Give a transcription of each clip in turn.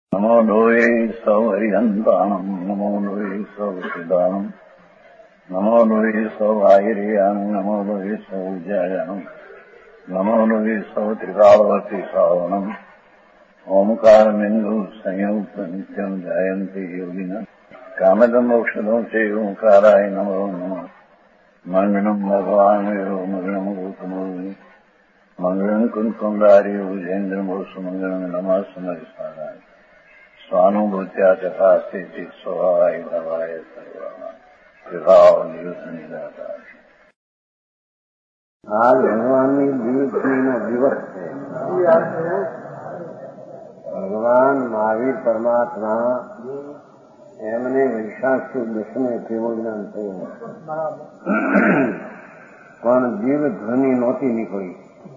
नमो लोये सौहरिहन्तानम् नमो लोये सौसिदानम् नमो लोये सौभागिर्यानम् नमो लोये सौज्यायानम् नमो लोये सौत्रिकालवती सावनम् ओंकारमिन्दु संयुक्त नित्यम् जायन्ति योगिनः कामदम् औषधम् च ओंकाराय नमो नमः मङ्गलम् भगवान् यो मङ्गलम् गौतमोऽग्नि मङ्गलम् कुन्कुण्डारि भुजेन्द्रमोसु मङ्गलम् नमः समरिसाराय स्वानुभूत्या चकास्ते स्वभावाय भवाय सर्वाः विभाव निदाता। आज भगवान दिवस है। भगवान महावीर परमात्मा एमने वैशाख सुद दसमे केवल ज्ञान થયું પણ જીવ ધ્વનિ નહોતી નીકળી।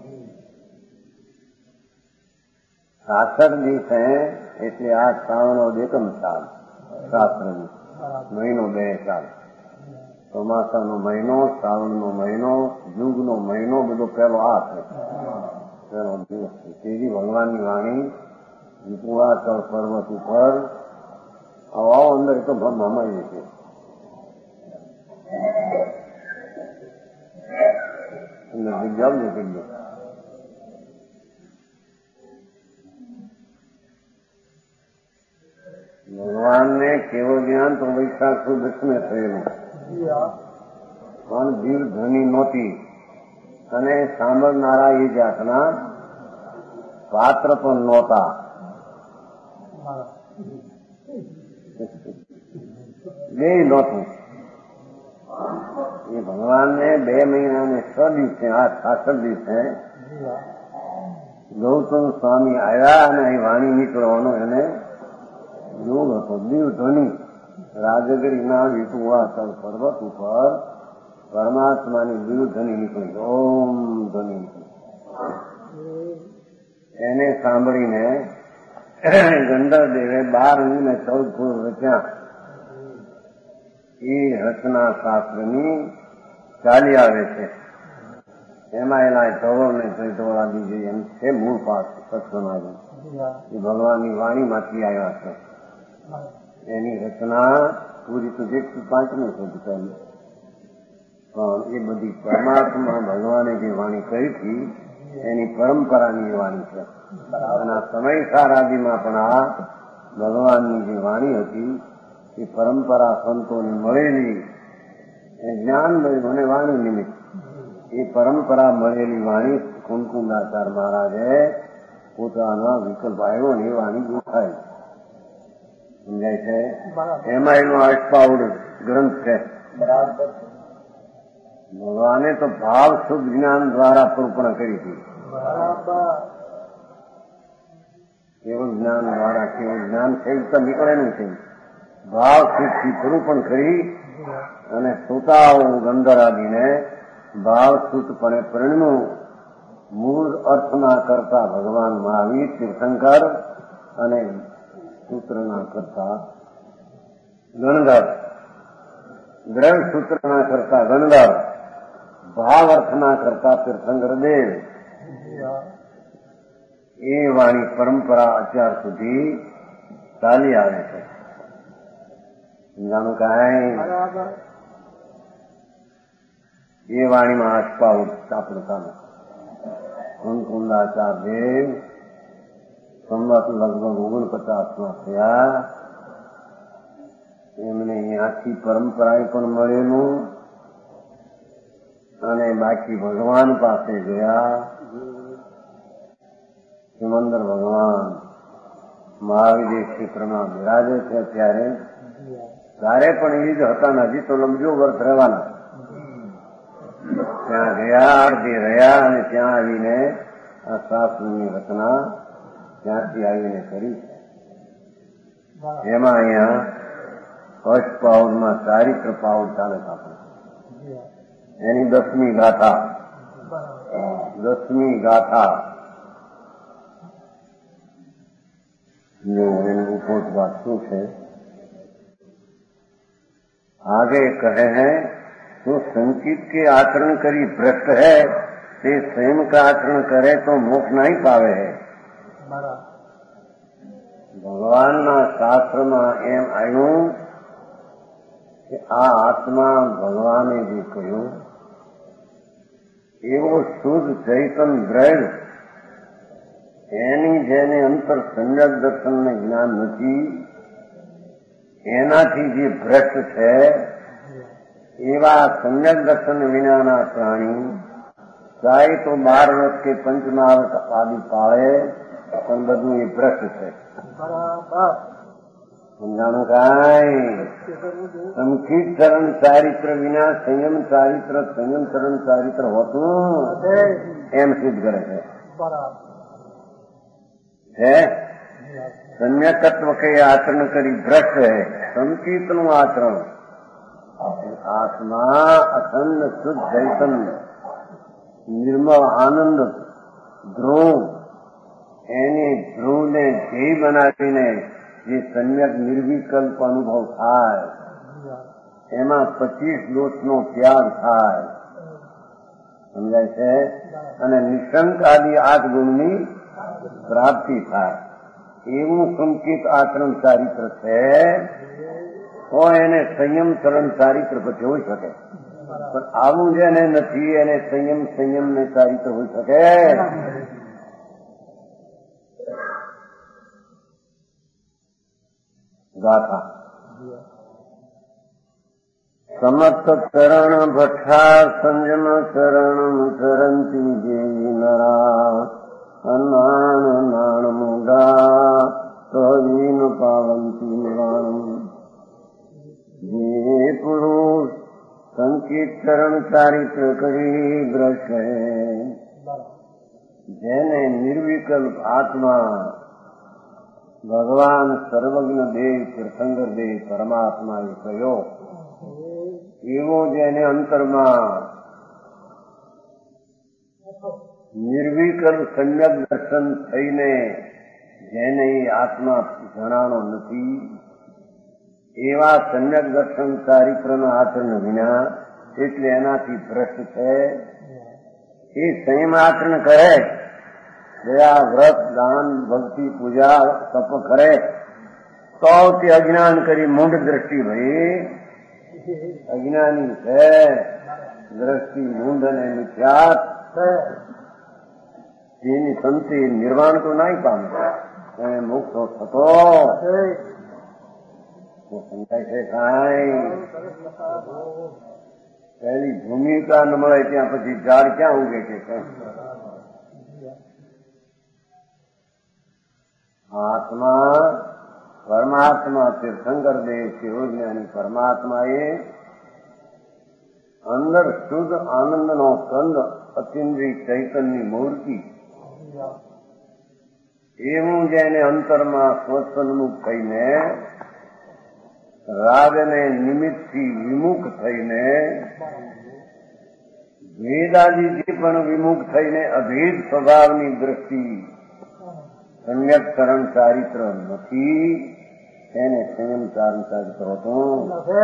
66 દિવસ એટલે આ શ્રાવણનો એકમ સાલ શાસ્ત્રનો મહિનો 2 સાલ ચોમાસાનો મહિનો શ્રાવણનો મહિનો યુગનો મહિનો બધો પહેલો આ છે પહેલો દિવસ છે। તેવી ભગવાનની વાણી વિપુલાચલ પર્વત ઉપર આવો અંદર તો ભમાઈ છે। અંદર જગ્યા નથી ગયો। ભગવાન ને કેવળ જ્ઞાન તો વૈશાખ સુદ દસમે થયેલું પણ જીવ ધ્વનિ નહોતી અને સાંભળનારા એ જાતના પાત્ર પણ નહોતા। બે નહોતું। એ ભગવાનને 2 મહિના ને 6 દિવસે આ 66 દિવસે ગૌતમ સ્વામી આવ્યા અને અહીં વાણી નીકળવાનો એને યોગ હતો। દીવ ધ્વનિ રાજગીરીના વિપુલાચલ પર્વત ઉપર પરમાત્માની દીવ ધ્વનિ નીકળી ઓમ ધ્વનિ એને સાંભળીને ગંધર્વદેવે 12 અને 14 ફૂલ રચ્યા। એ રચના શાસ્ત્રની ચાલી આવે છે। એમાં એના ધોવળને ધોળાદી જોઈએ એમ છે મૂળ પાસ સત્સનાજી એ ભગવાનની વાણીમાંથી આવ્યા છે। એની રચના પૂરી તો 105 સુધી કરી પણ એ બધી પરમાત્મા ભગવાને જે વાણી કરી હતી એની પરંપરાની વાણી છે। અને સમયસાર આદિમાં પણ આ ભગવાનની જે વાણી હતી એ પરંપરા સંતોની મળેલી જ્ઞાન મળ્યું અને વાણી નિમિત્ત એ પરંપરા મળેલી વાણી કુમકુંડાચાર મહારાજે પોતાના વિકલ્પ આવ્યો ને એ વાણી દેખાય સમજાય છે। એમાં એનો અષ્ટાવડ ગ્રંથ છે। ભગવાને તો ભાવ શુદ્ધ જ્ઞાન દ્વારા પૂર્ણ કરી હતી। કેવળ જ્ઞાન દ્વારા કેવળ જ્ઞાન છે તો નીકળે નહીં। ભાવ શુદ્ધથી પૂરું કરી અને શ્રોતાઓ ગંધર્વાદીને ભાવ શુદ્ધપણે પરિણમ્યું। મૂળ અર્થના કરતા ભગવાન મહાવીર તીર્થંકર અને સૂત્રના કરતા ગણધર દ્રવ્ય સૂત્રના કરતા ગણધર ભાવ અર્થના કરતા તીર્થંકર દેવ એ વાણી પરંપરા અત્યાર સુધી ચાલી આવે છે। સમજાણું કાંઈ એ વાણીમાં અષ્ટાવડ આપણું ચાલે। કુંકુંડાચાર દેવ સંવત લગભગ 49માં થયા। એમને અહીંયાથી પરંપરાએ પણ મળેલું અને બાકી ભગવાન પાસે ગયા। સિમંદર ભગવાન મહાવીર ક્ષેત્રમાં બિરાજે છે ત્યારે પણ એ જ હતા ને હજી તો લંબજો વર્ષ રહેવાના। ત્યાં ગયા અડધી રહ્યા અને ત્યાં આવીને આ શાસ્ત્રની રચના ત્યાંથી આવીને કરી છે। એમાં અહીંયા અષ્ટપાવડમાં ચારિત્ર પાવડ ચાલે છે આપણે એની 10મી ગાથા 10મી ગાથા जो एનું ઉપોદ્ઘાત શું છે आगे कहे हैं तो संचित के आचरण करी भ्रष्ट है ते स्वयं का आचरण करे तो मोक्ष नहीं पावे है। ભગવાનના શાસ્ત્રમાં એમ આવ્યું કે આ આત્મા ભગવાને જે કહ્યું એવો શુદ્ધ ચૈતન દ્રઢ એની જેને અંતર સમ્યક દર્શનને જ્ઞાન નથી એનાથી જે ભ્રષ્ટ છે એવા સમ્યક દર્શન વિનાના પ્રાણી ચાહે તો 12 વર્ષ કે પંચમહાવત આદિ પાળે પણ બધું એ ભ્રષ્ટ છે. સમજાણું કાંઈ સંકિત ચરણ ચારિત્ર વિના સંયમ ચરણ ચારિત્ર હોતું એમ સિદ્ધ કરે છે. સમ્યકત્વ કે આચરણ કરી ભ્રષ્ટ है સંકિતનું આચરણ આત્મા અખંડ શુદ્ધ ચૈતન્ય નિર્મળ આનંદ ધ્રુવ એને ધ્રુવને ધ્યેય બનાવીને જે સમ્યક નિર્વિકલ્પ અનુભવ થાય એમાં 25 દોષનો ત્યાગ થાય. સમજાય છે? અને નિશંક આદિ 8 ગુણની પ્રાપ્તિ થાય. એવું સંકિત આચરણ ચારિત્ર છે તો એને સંયમ ચરણ ચારિત્ર પછી હોઈ શકે. પણ આવું જેને નથી એને સંયમ ને ચારિત્ર હોઈ શકે. ગાથા સમર્થ ચરણ ભઠ્ઠા સંયમ ચરણ ચરંતી જેવી નરા અનાણ નાણ મુડા સહીન પાવંતી નિવાણ. જે પુરુષ સંકિત ચરણ ચારિત્ર કરી ભ્રષ્ટ જેને નિર્વિકલ્પ આત્મા ભગવાન સર્વજ્ઞ દેવ તીર્થંકર દેવ પરમાત્મા એ કહ્યો એવો જેને અંતરમાં નિર્વિકલ્પ સમ્યક દર્શન થઈને જેને એ આત્મા જણાનો નથી એવા સમ્યક દર્શન ચારિત્રના આચરણ વિના એટલે એનાથી ભ્રષ્ટ છે. એ સંયમ આચરણ કરે દયા વ્રત દાન ભક્તિ પૂજા તપ કરે તો તે અજ્ઞાન કરી મૂઢ દ્રષ્ટિ ભાઈ અજ્ઞાની છે. દ્રષ્ટિ મૂંઢ અને મિથ્યાત જેની સંતિ નિર્વાણ તો નહીં પામે એને મુક્ત થતો સમજાય છે. કાંઈ પહેલી ભૂમિકા ન મળે ત્યાં પછી ઝાડ ક્યાં ઉગે છે? આત્મા પરમાત્મા તીર્થંકર દેવ શિવજ્ઞાની પરમાત્મા એ અંદર શુદ્ધ આનંદનો કંદ અતિન્દ્રિય ચૈતન્યની મૂર્તિ એવું જેને અંતરમાં સ્વસન્મુખ થઈને રાગને નિમિત્તથી વિમુખ થઈને ભેદાદિથી પણ વિમુખ થઈને અભેદ સ્વભાવની દ્રષ્ટિ સમ્યક ચરણ ચારિત્ર નથી એને સંયમ ચરણ ચારિત્ર હોતું.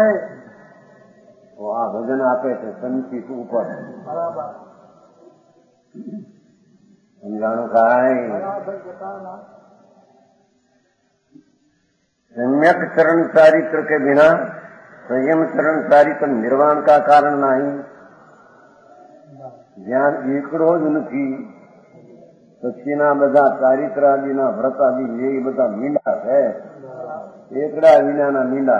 આ ભજન આપે છે સંચિત ઉપર. સમજાણું કાંઈ? सम्यक चरण चारित्र के बिना संयम चरण चारित्र निर्वाण का कारण नहीं. જ્યાં એકડો જ નથી પછીના બધા ચારિત્ર આદિના વ્રત આદિ એ બધા મીંડા છે. એકડા વિનાના મીંડા.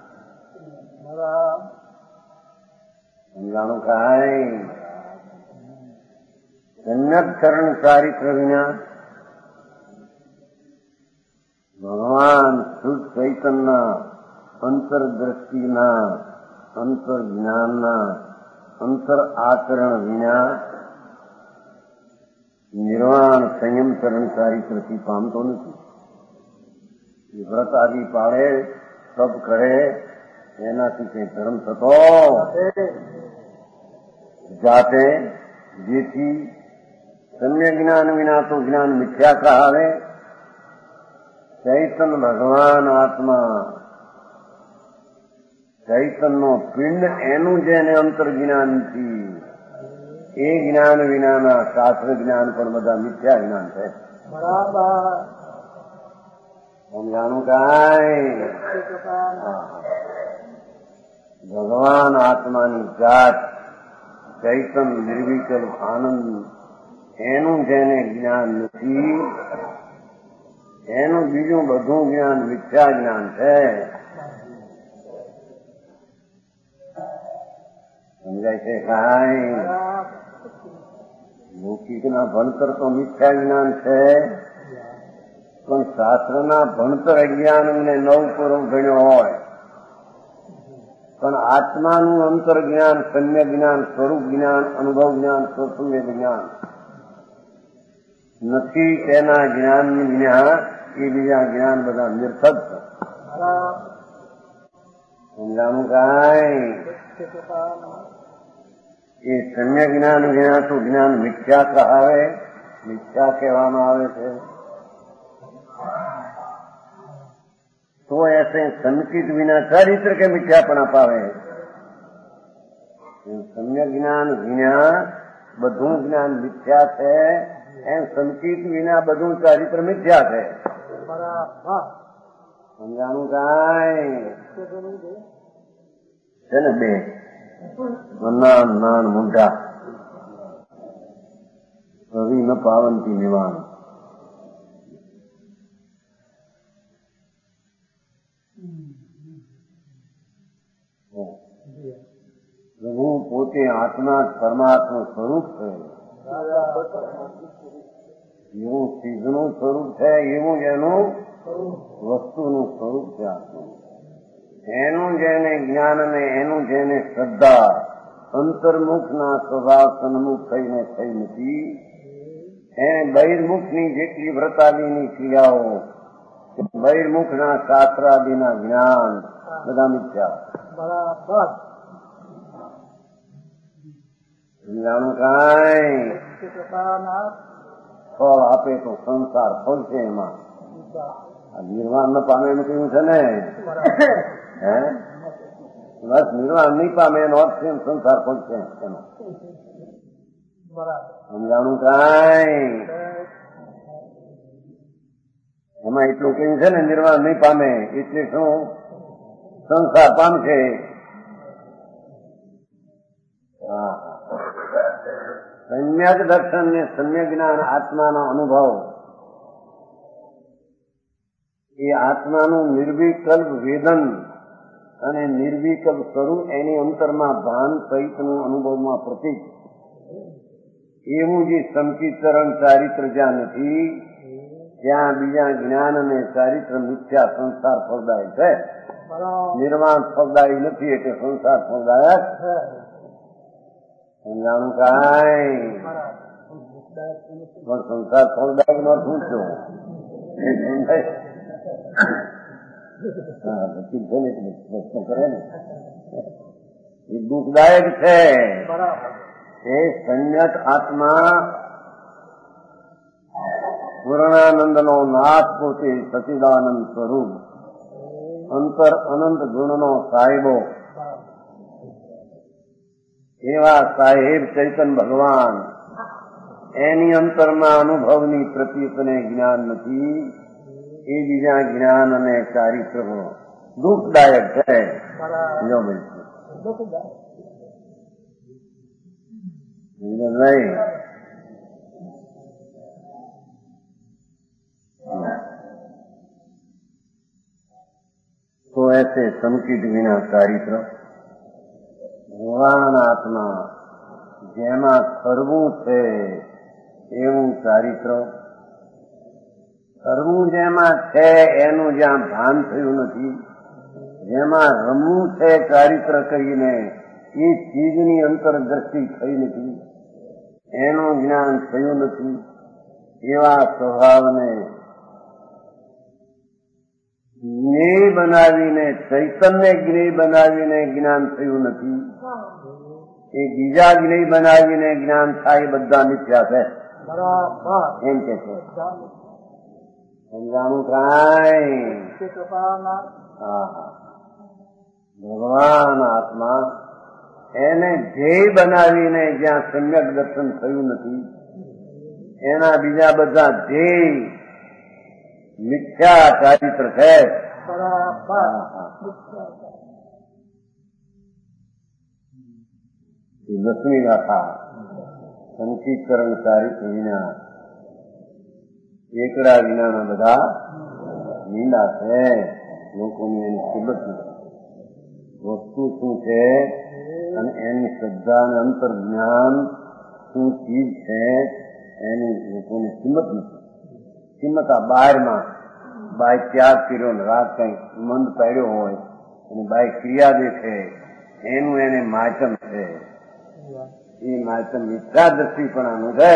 સમજાણું કાંઈ? सम्यक चरण चारित्र विना ભગવાન શુદ્ધ ચૈતનના અંતરદ્રષ્ટિના અંતર જ્ઞાનના અંતર આચરણ વિના નિર્વાણ સંયમ ચરણ ચારિત્રથી પામતો નથી. વ્રત આદિ પાળે તપ કરે એનાથી કઈ ધર્મ થતો જાતે જેથી સમ્ય જ્ઞાન વિના તો જ્ઞાન મિથ્યા કહાવે. ચૈતન ભગવાન આત્મા ચૈતનનો પિંડ એનું જેને અંતર જ્ઞાનથી એ જ્ઞાન વિનાના શાસ્ત્ર જ્ઞાન પણ બધા મિથ્યા જ્ઞાન છે. સમજાણું કાંઈ? ભગવાન આત્માની જાત ચૈતન નિર્વિકલ્પ આનંદ એનું જેને જ્ઞાન નથી એનું બીજું બધું જ્ઞાન મિથ્યા જ્ઞાન છે. સમજાય છે કાંઈ? લૌકિકના ભણતર તો મિથ્યા જ્ઞાન છે, પણ શાસ્ત્રના ભણતર અજ્ઞાન ને નવપૂર્વ ગણ્યો હોય, પણ આત્માનું અંતર જ્ઞાન, સમ્યક જ્ઞાન, સ્વરૂપ જ્ઞાન, અનુભવ જ્ઞાન, સ્વસંવેદ જ્ઞાન નથી, તેના જ્ઞાનની વિના એ બીજા જ્ઞાન બધા નિર્થક છે. સમજાણું કાંઈ? એ સમ્યક જ્ઞાન વિના તો જ્ઞાન મિથ્યા કહાવે, મિથ્યા કહેવામાં આવે છે. तो ऐसे संकित विना चरित्र के मिथ्यापणा पावे. सम्यक ज्ञान विना બધું જ્ઞાન મિથ્યા છે, એમ સંકિત વિના બધું ચારિત્ર મિથ્યા છે. સમજાણું કાંઈ? છે ને બે નાન નાન મુંડા રવિ ન પાવંતી નિવાન. પ્રભુ પોતે આત્મા પરમાત્મા સ્વરૂપ છે. એવું ચીજનું સ્વરૂપ છે, એવું એનું વસ્તુનું સ્વરૂપ છે આત્મા. એનું જેને જ્ઞાન ને એનું જેને શ્રદ્ધા અંતર્મુખના સ્વભાવ સન્મુખ થઈને થઈ નથી, એને બહિર્મુખની જેટલી વ્રતાદિની ક્રિયાઓ, બહિર્મુખના શાસ્ત્રાદિના જ્ઞાન બધા મિથ્યા. બરાબર. સમજાણું કાંઈ? ફળ આપે તો સંસાર ફળશે એમાં. આ નિર્વાણ ન પામે એમ કહ્યું છે ને? હે બસ નિર્વાણ નહીં પામે એનો અર્થ છે સંસાર ફળશે એમાં. સમજાણું કાંઈ? એમાં એટલું કહ્યું છે ને નિર્વાણ નહીં પામે એટલે શું? સંસાર પામશે. સમ્યક દર્શન ને સમ્યક જ્ઞાન આત્માનો અનુભવ, એ આત્માનું નિર્વિકલ્પ વેદન અને નિર્વિકલ્પ સ્વરૂપ એની અંતરમાં ભાન સહિતનું અનુભવમાં પ્રતીક, એવું જે સંકીર્તન ચારિત્ર જ્યાં નથી ત્યાં બીજા જ્ઞાન અને ચારિત્ર મિથ્યા સંસાર ફળદાયક છે. નિર્વાણ ફળદાયી નથી એટલે સંસાર ફળદાયક છે. સમજાણું કાંઈ? પણ સંસાર ફળદાયક નો શું છું? પ્રશ્ન કરે ને એ દુઃખદાયક છે. એ સંયત આત્મા પૂર્ણાનંદ નો નાથ પોતે સચિદાનંદ સ્વરૂપ અંતર અનંત ગુણનો સાહેબો એવા સાહેબ ચૈતન ભગવાન, એની અંતરમાં અનુભવની પ્રતીતને જ્ઞાન નથી, એ બીજા જ્ઞાન અને ચારિત્ર દુઃખદાયક છે. નહીં तो ऐसे संकित विना चारित्र ભગવાન આત્મા જેમાં ખરવું છે એવું ચારિત્ર, ખરવું જેમાં છે એનું જ્યાં ભાન થયું નથી, જેમાં રમવું છે ચારિત્ર કહીને એ ચીજની અંતરદ્રષ્ટિ થઈ નથી, એનું જ્ઞાન થયું નથી, એવા સ્વભાવને જ્ઞેય બનાવીને, ચૈતન્ય જ્ઞેય બનાવીને જ્ઞાન થયું નથી, એ બીજા જ્ઞેય બનાવીને જ્ઞાન થાય બધા મિથ્યા છે એમ કે છે. સમજાણું કાંઈ? ભગવાન આત્મા એને ધ્યેય બનાવીને જ્યાં સમ્યક દર્શન થયું નથી, એના બીજા બધા ધ્યેય મિથ્યા ચારિત્ર છે. લક્ષ્મી ગાથા સંકીકરણ ચારિત્ર વિના એકડા વિનાના બધા મીંડા છે. લોકોની એની કિંમત નથી. વસ્તુ શું છે અને એની શ્રદ્ધા અને અંતર્જ્ઞાન શું ચીજ છે એની લોકોની કિંમત નથી. કિંમત આ બહારમાં બાય ત્યાગ કર્યો ને રાત કઈ મંદ પાડ્યો હોય અને બાય ક્રિયા દેખે એનું એને માચમ છે. એ માચમ મિથ્યા દ્રષ્ટિપણાનું છે.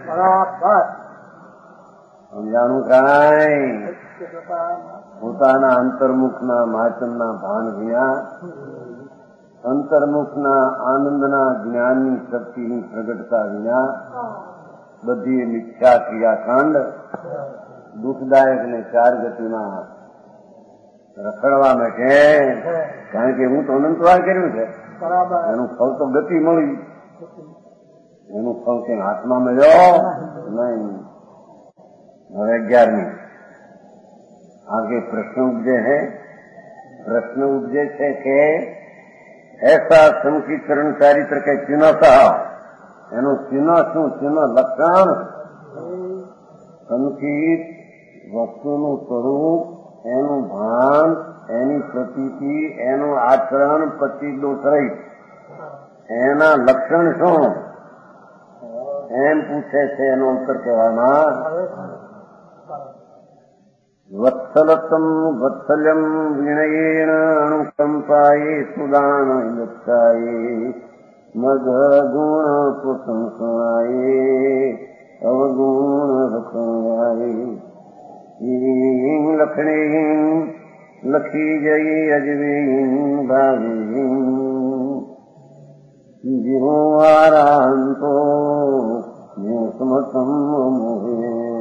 સમજાણું કાંઈ પોતાના અંતર્મુખના માચમના ભાન વિના અંતર્મુખના આનંદના જ્ઞાનની શક્તિની પ્રગટતા વિના બધી મિથ્યા ક્રિયાકાંડ દુઃખદાયક ને ચાર ગતિમાં રખડવા માટે. કારણ કે હું તો અનંતવાર કર્યું છે. એનું ફળ તો ગતિ મળી, એનું ફળ કે હાથમાં મળ્યો નહીં. હવે 11મી आगे प्रश्न उपजे है. प्रश्न उपजे છે કે ऐसा संकीकरण चारित्र के चिन्हत એનું ચિહ્ન શું? ચિહ્ન લક્ષણ સંકિત વસ્તુનું સ્વરૂપ, એનું ભાન, એની પ્રતીતિ, એનું આચરણ પ્રતિદોષ રહિત એના લક્ષણ શું એમ પૂછે છે. એનો ઉત્તર કહેવામાં વત્સલતમ વત્સલ્યમ વિણયેણ અણુકંપાયે સુદાન ગચ્છાયે મગ ગુણ પ્રશંસાયે અવગુણ રખયાયે લખણે લખી જઈ અજવી ભાવી જીવો આરાંતો સમતમ મોહે.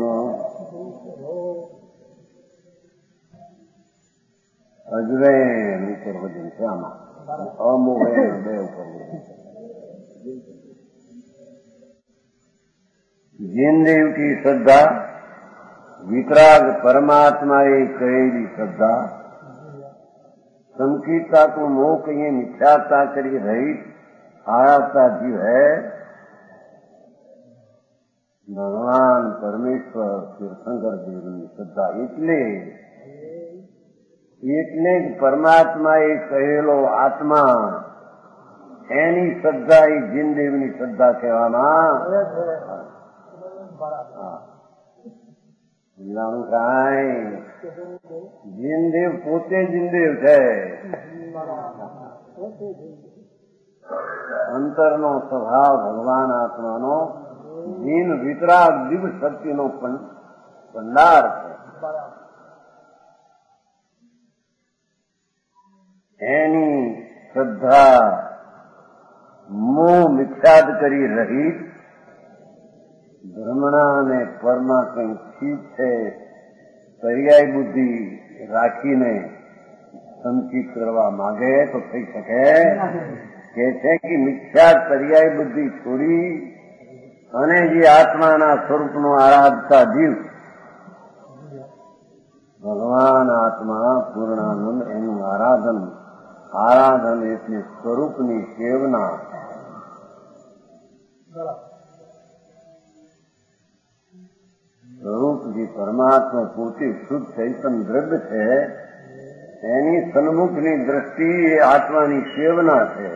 અજવેન ઉપર વજન છે આમાં, અમોહે બે ઉપર વજન. જીનદેવ કી શ્રદ્ધા, વિતરાગ परमात्मा એ કહેલી શ્રદ્ધા, संकीर्ता को मोह कहिए मिथ्याता करी रहित आयाता जीव है. ભગવાન પરમેશ્વર તીર્થંકર દેવની શ્રદ્ધા એટલે જ પરમાત્મા એ કહેલો આત્મા એની શ્રદ્ધા એ જીનદેવની શ્રદ્ધા કહેવામાં. કાંઈ જીનદેવ પોતે જીનદેવ છે. અંતરનો સ્વભાવ ભગવાન આત્માનો જીન વિતરાગ દિવ્ય શક્તિનો ભંડાર છે. એની શ્રદ્ધા મોહ મિથ્યાદ કરી રહિત ભ્રમણા અને પરમાં કંઈ ચીજ છે પર્યાય બુદ્ધિ રાખીને સંચિત કરવા માંગે તો થઈ શકે. કે છે કે મિથ્યા પર્યાય બુદ્ધિ છોડી અને જે આત્માના સ્વરૂપનો આરાધતા જીવ ભગવાન આત્મા પૂર્ણાનંદ એનું આરાધન એટલે સ્વરૂપની સેવના. સ્વરૂપ જે પરમાત્મા પોતે શુદ્ધ ચૈતન દ્રવ્ય છે એની સન્મુખની દ્રષ્ટિ એ આત્માની સેવના છે.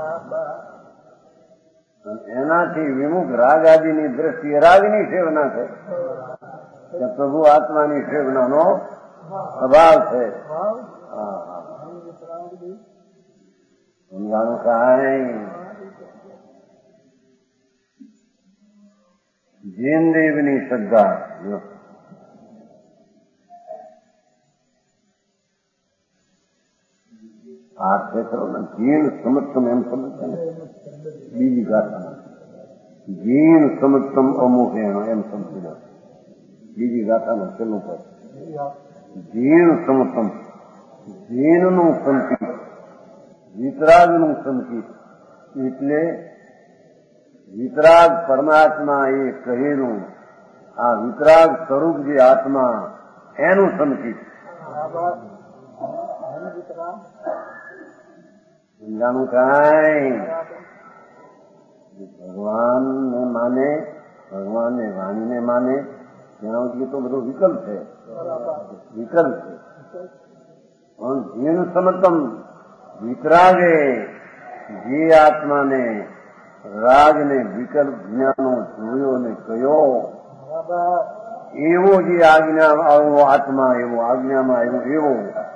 એનાથી વિમુખ રાગ આદિની દ્રષ્ટિ રાગની સેવના છે. પ્રભુ આત્માની સેવનાનો અભાવ છે. સમજાણું કાંઈ જીનદેવની શ્રદ્ધા આ છે ખરો ને. જીન સમત્તમ એમ સમજશે ને બીજી ગાથામાં જીન સમત્તમ અમુકેણો એમ સમજી લો. બીજી ગાથામાં છેલ્લું પદ જીન સમત્તમ, જીનનું સંકિત, વિતરાગનું સંકિત. એટલે વિતરાગ પરમાત્મા એ કહેલું આ વિતરાગ સ્વરૂપ જે આત્મા એનું સમકીત સમજાણું કાંઈ ભગવાનને માને, ભગવાનને વાણીને માને ત્યાં સુધી તો બધો વિકલ્પ છે, વિકલ્પ છે. પણ જીન સમતમ વિતરાગે જે આત્માને રાગને વિકલ્પ જ્ઞાનો જોયો ને કયો એવો જે આજ્ઞા આવો આત્મા એવો આજ્ઞામાં આવ્યો એવો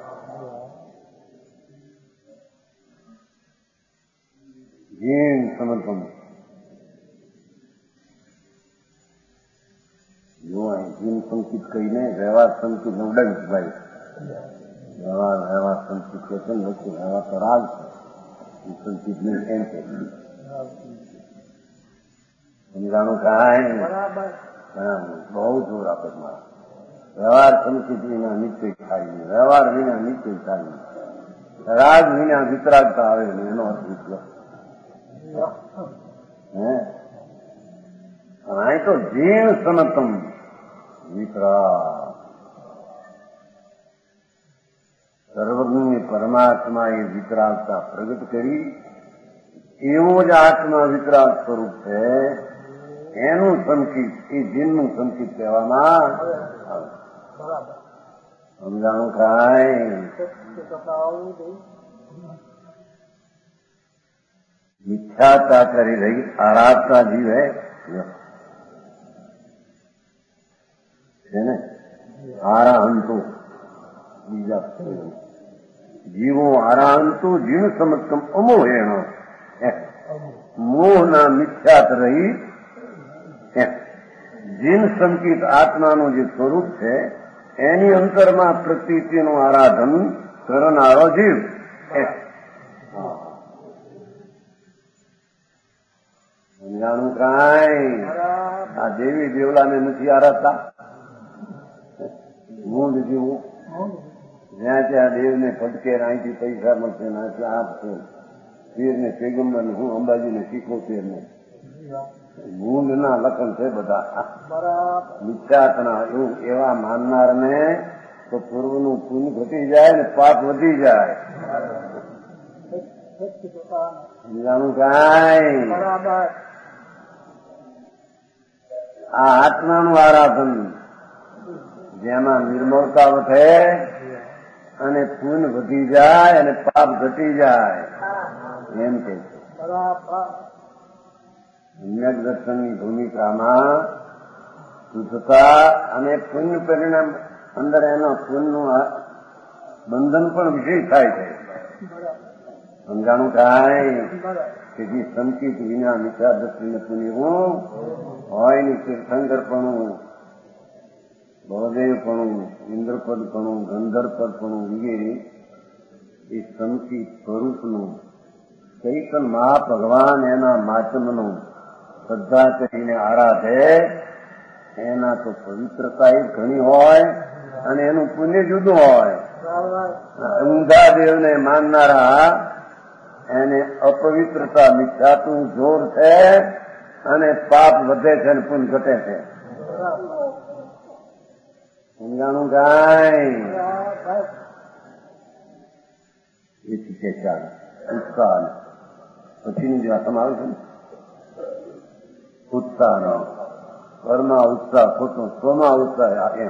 જીન સમતમ. જો અહીં જીન સંકિત કહીને વ્યવહાર સંકિત ઉડાવી ભાઈ વ્યવહાર સંકિત કે છે ને વ્યવહાર તો રાગ છે, સંકિત નહીં એમ છે. સમજાણું કાંઈ બહુ જોર આપે મારા. વ્યવહાર સંકિત વિના નિત્ય થાય નહીં, વ્યવહાર વિના નિત્ય થાય નહીં, રાગ વિના વિતરાગતા આવે નહીં, એનો અર્થ વિતરો. અહીં તો જીણ સનતમ વિતરાગ. સર્વજ્ઞ પરમાત્મા એ વિતરાગતા પ્રગટ કરી એવો જ આત્મા વિતરાગ સ્વરૂપ છે. એનું સંકિત એ જીનનું સંકિત કહેવામાં સમજાણું કાંઈ. મિથ્યાતા કરી રહી આરાધતા જીવ હે છે ને. આરાહંતો બીજા જીવો આરાહંતો જીવ સમક્ષમ અમોહેણ મોહના મિથ્યાત રહી જીન સંકિત આત્માનું જે સ્વરૂપ છે એની અંતરમાં પ્રતીતિનું આરાધન કરનારો જીવ. સમજાણું કાંઈ. આ દેવી દેવલાને નથી આરાધતા. મૂળ જીવો જ્યાં ત્યાં દેવને ફટકે અહીંથી પૈસા મળશે નાથી આપશે પીરને પેગમ્બર હું અંબાજીને શીખોતેર ને મૂંઢના લખન છે બધા મિથ્યાતના. એવું એવા માનનારને તો પૂર્વનું પુણ્ય ઘટી જાય ને પાપ વધી જાય. સમજાણું કાંઈ. આ આત્માનું આરાધન જેમાં નિર્મળતા વધે અને પુણ્ય વધી જાય અને પાપ ઘટી જાય એમ કે છે. સમ્યક દર્શનની ભૂમિકામાં શુદ્ધતા અને પુણ્ય પરિણામ અંદર એના પુણ્યનું બંધન પણ વિષય થાય છે. સમજાણું કાંઈ. કે જે સંકિત વિના મિથ્યા દર્શનને પુણ્યવું હોય ને તીર્થંકરપણું, બળદેવપણું, ઇન્દ્રપદપણું, ગંધર્પદપણું વગેરે એ સંકિત સ્વરૂપનું ચૈતન મહાભગવાન એના માચમનું શ્રદ્ધા કરીને આરાધે એના તો પવિત્રતા એ ઘણી હોય અને એનું પુણ્ય જુદું હોય. ઊંધા દેવને માનનારા એને અપવિત્રતા મિથ્યાતું જોર છે અને પાપ વધે છે અને પુણ્ય ઘટે છે. સમજાણું કાંઈ. એથી છે ચાલે ઉત્સાહ પછીની જે વાતમાં આવે છે ને ઉત્સાહનો ઘરમાં ઉત્સાહ ખોટો સ્વમાં ઉત્સાહ એમ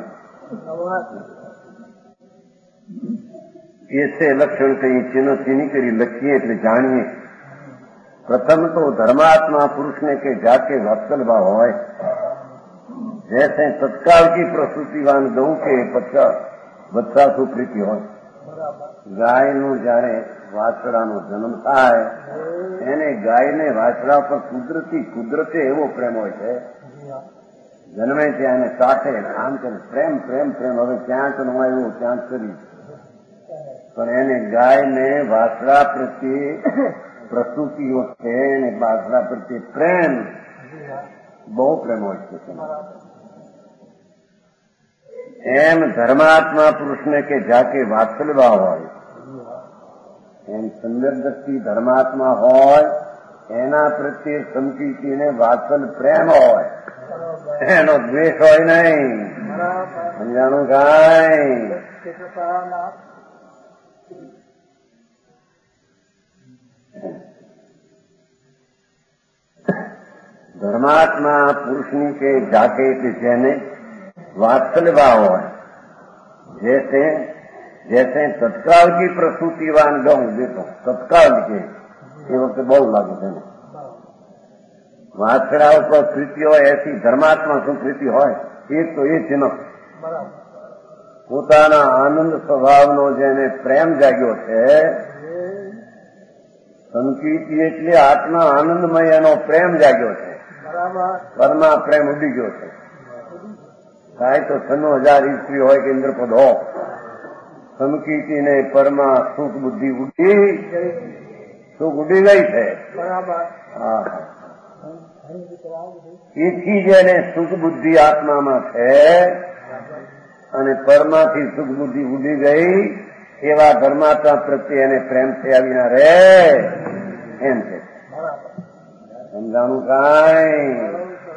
ऐसे लक्षण कहीं चिन्ह चिन्ह करी लखीए એટલે જાણીએ. પ્રથમ તો ધર્માત્મા પુરુષને કે જાકે વાત્સલ ભાવ હોય. जैसे तत्काल की प्रसूतिवान गौ के बच्चा सुप्रीति હોય. ગાયનું જયારે વાછડાનો જન્મ થાય એને ગાયને વાછડા પર કુદરતે એવો પ્રેમ હોય છે. જન્મે ત્યાં એને કાઢે આમ કે પ્રેમ પ્રેમ પ્રેમ હવે ક્યાંક નો આવ્યો ક્યાંક કરી. પણ એને ગાયને વાછડા પ્રત્યે પ્રસૂતિ વખતે એને વાછડા પ્રત્યે પ્રેમ બહુ પ્રેમ હોય છે. એમ ધર્માત્મા પુરુષને કે જાકે વાત્સલ્ય હોય એમ સમ્યક દ્રષ્ટિ ધર્માત્મા હોય એના પ્રત્યે સંકીર્તિને વાત્સલ પ્રેમ હોય એનો દ્વેષ હોય નહીં. સમજાણું કાંઈ? ધર્માત્મા પુરુષની કે જાતે કે જેને वात्सल्य भाव है, जैसे जैसे तत्काल की प्रसूतिवान गऊ देखो तत्काल के ये वक्त बहुत लागू है वात्सल्य पर प्रीति हो ऐसी धर्मात्मा શું પ્રીતિ હોય એક તો એ જનક પોતાના આનંદ સ્વભાવનો જેને પ્રેમ જાગ્યો છે સંકીર્તિ એટલે આત્મા આનંદમય એનો પ્રેમ જાગ્યો છે પરમાં પ્રેમ ઉડી ગયો છે થાય તો 96,000 ઈસવી હોય કે ઇન્દ્રપદ હો સમકીર્તિ ને પરમાં સુખ બુદ્ધિ ઉડી ગઈ છે એથી જેને સુખ બુદ્ધિ આત્મામાં છે અને પરમાંથી સુખ બુદ્ધિ ઉડી ગઈ એવા ધર્માત્મા પ્રત્યે એને પ્રેમ થયા વિના રે એમ છે. સમજાણું કાંઈ?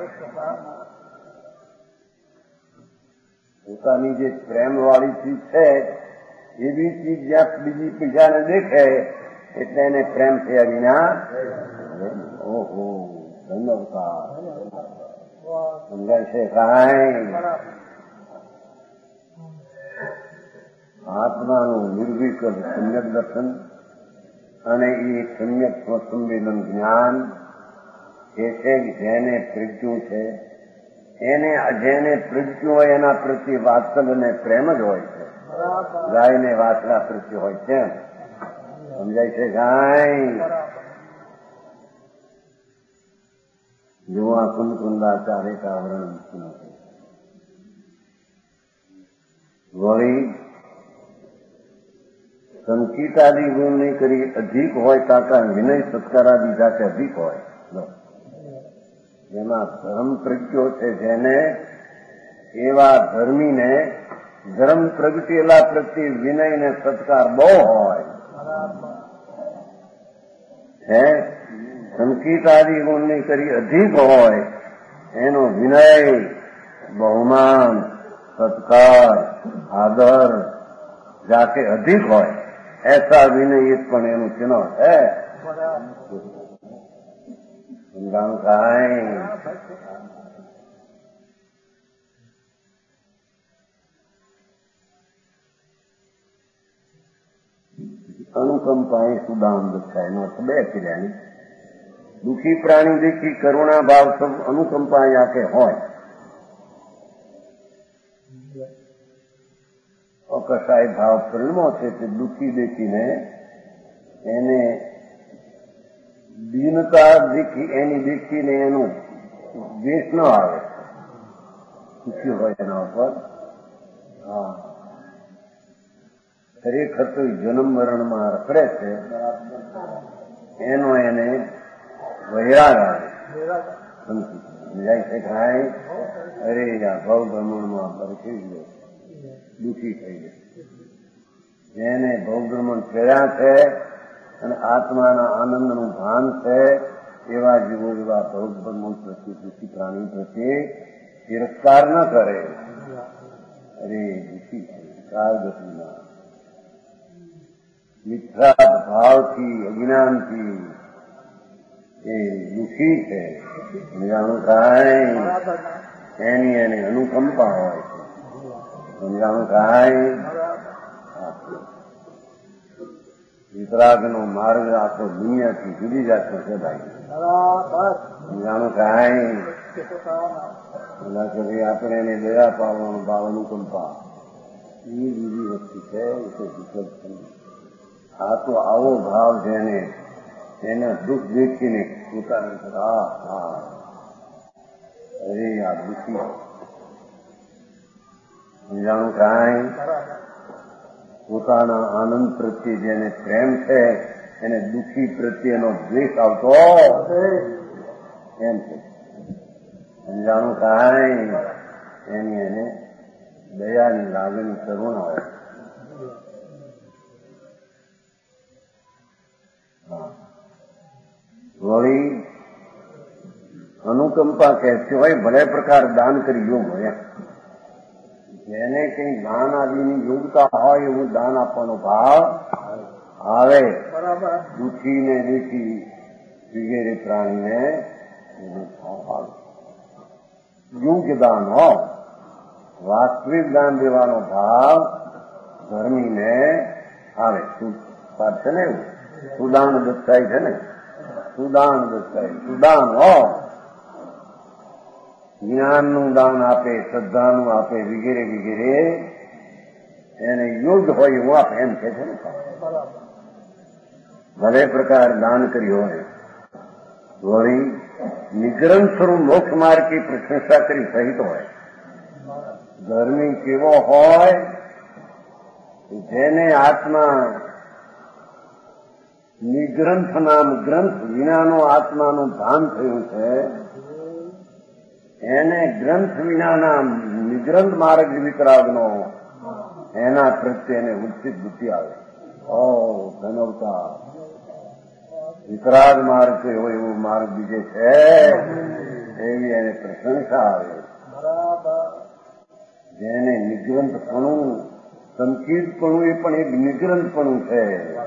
પોતાની જે પ્રેમ વાળી ચીજ છે એવી ચીજ જ્યાં બીજી બીજાને દેખે એટલે એને પ્રેમ થયા વિના ઓહો ધન્યવાદ સમજાય છે કાંઈ? આત્માનું નિર્વિકલ્પ સમ્યક દર્શન અને એ સમ્યક સ્વસંવેદન જ્ઞાન એ છે જેને પ્રજ્ઞું છે એને જેને પ્રજ્ઞું હોય એના પ્રત્યે વાત્સલ્ય અને પ્રેમ જ હોય છે. ગાયને વાસળા પ્રત્યે હોય છે. સમજાય છે ગાય? જેવા કુંદકુંદાચારે કાવરણ વળી સંકિતાદિ ગુણ નહીં કરી અધિક હોય તાકા વિનય સત્કારાદિ જાતે અધિક હોય જેમાં ધર્મ પ્રજ્ઞો છે જેને એવા ધર્મીને ધર્મ પ્રગટેલા પ્રત્યે વિનય ને સત્કાર બહુ હોય હે સંકિતાદિ ગુણની કરી અધિક હોય એનો વિનય બહુમાન સત્કાર આદર જાતે અધિક હોય ऐसा विनय एक પણ એનું ચિહ્ન है. સમજાણું કાંઈ? અનુકંપા એ સુદામ દર્શાય એનો અર્થ બે કર્યાની દુઃખી પ્રાણી દેખી કરુણા ભાવ સબ અનુકંપા યાકે હોય અકસાય ભાવ પરિણમો છે તે દુઃખી દેખીને એને દીનતા દેખી એની દેખીને એનું દ્વેષ ન આવે દુઃખી હોય એના ઉપર હા ખરેખર તો જન્મ મરણમાં રખડે છે એનો એને વૈરાગ આવે સમજાય છે કાંઈ? અરે આ ભવ ભ્રમણમાં બરખી ગયો દુઃખી થઈ ગયો જેને ભવભ્રમણ કર્યા છે અને આત્માના આનંદનું ભાન છે એવા જીવો એવા ભવભ્રમણ પ્રત્યે દુઃખી પ્રાણી પ્રત્યે તિરસ્કાર ન કરે. અરે દુઃખી છે કાળગતિના મિથ્યા ભાવથી અજ્ઞાનથી એ દુઃખી છે. સમજાણું કાંઈ? એની એને અનુકંપા હોય છે. સમજાણું કાંઈ? વિતરાગનો માર્ગ આખો દુનિયાથી જુદી જાતનો છે ભાઈ. સમજાણું કાંઈ? એના કરી આપણે એને દયા પાડવાનો ભાવ અનુકંપા એ બીજી વસ્તુ છે એ તો વિકલ્પ છે. આ તો આવો ભાવ જેને એના દુઃખ દેખીને પોતાને હા હા અરે આ દુઃખી સમજાણું કાંઈ? પોતાના આનંદ પ્રત્યે જેને પ્રેમ છે એને દુઃખી પ્રત્યેનો દ્વેષ આવતો એમ છે. સમજાણું કાંઈ? એની એને દયાની લાગણી કરુણા હોય. વળી અનુકંપા કહેતી હોય ભલે પ્રકાર દાન કરી યોગ હોય જેને કઈ દાન આદિની યોગ્યતા હોય એવું દાન આપવાનો ભાવ આવે. દુઃખી ને દુઃખી વગેરે પ્રાણીને યોગ્ય દાન હો. વાસ્તવિક દાન દેવાનો ભાવ ધર્મીને આવે. વાત છે ને એવું સુદાન દત્તાય છે ને, સુદાન દત્તાય સુદાન હો. જ્ઞાનનું દાન આપે, શ્રદ્ધાનું આપે વગેરે વગેરે એને યોગ્ય હોય એવું આપે એમ કે છે ને. ભલે પ્રકાર દાન કર્યું હોય વળી નિગ્રંથ સ્વરૂપ મોક્ષ માર્ગ की પ્રશંસા કરી સહિત હોય. ધર્મી કેવો હોય જેને આત્મા નિગ્રંથ નામ ગ્રંથ વિનાનો આત્માનું ભાન થયું છે, એને ગ્રંથ વિનાના નિગ્રંથ માર્ગ વિતરાગનો એના પ્રત્યે એને ઉચિત બુદ્ધિ આવે. ઓ ધનવતા વિતરાગ માર્ગ કયો એવો માર્ગ બીજે છે એવી એને પ્રશંસા આવે. જેને નિગ્રંથપણું સંકિતપણું એ પણ એક નિગ્રંથપણું છે.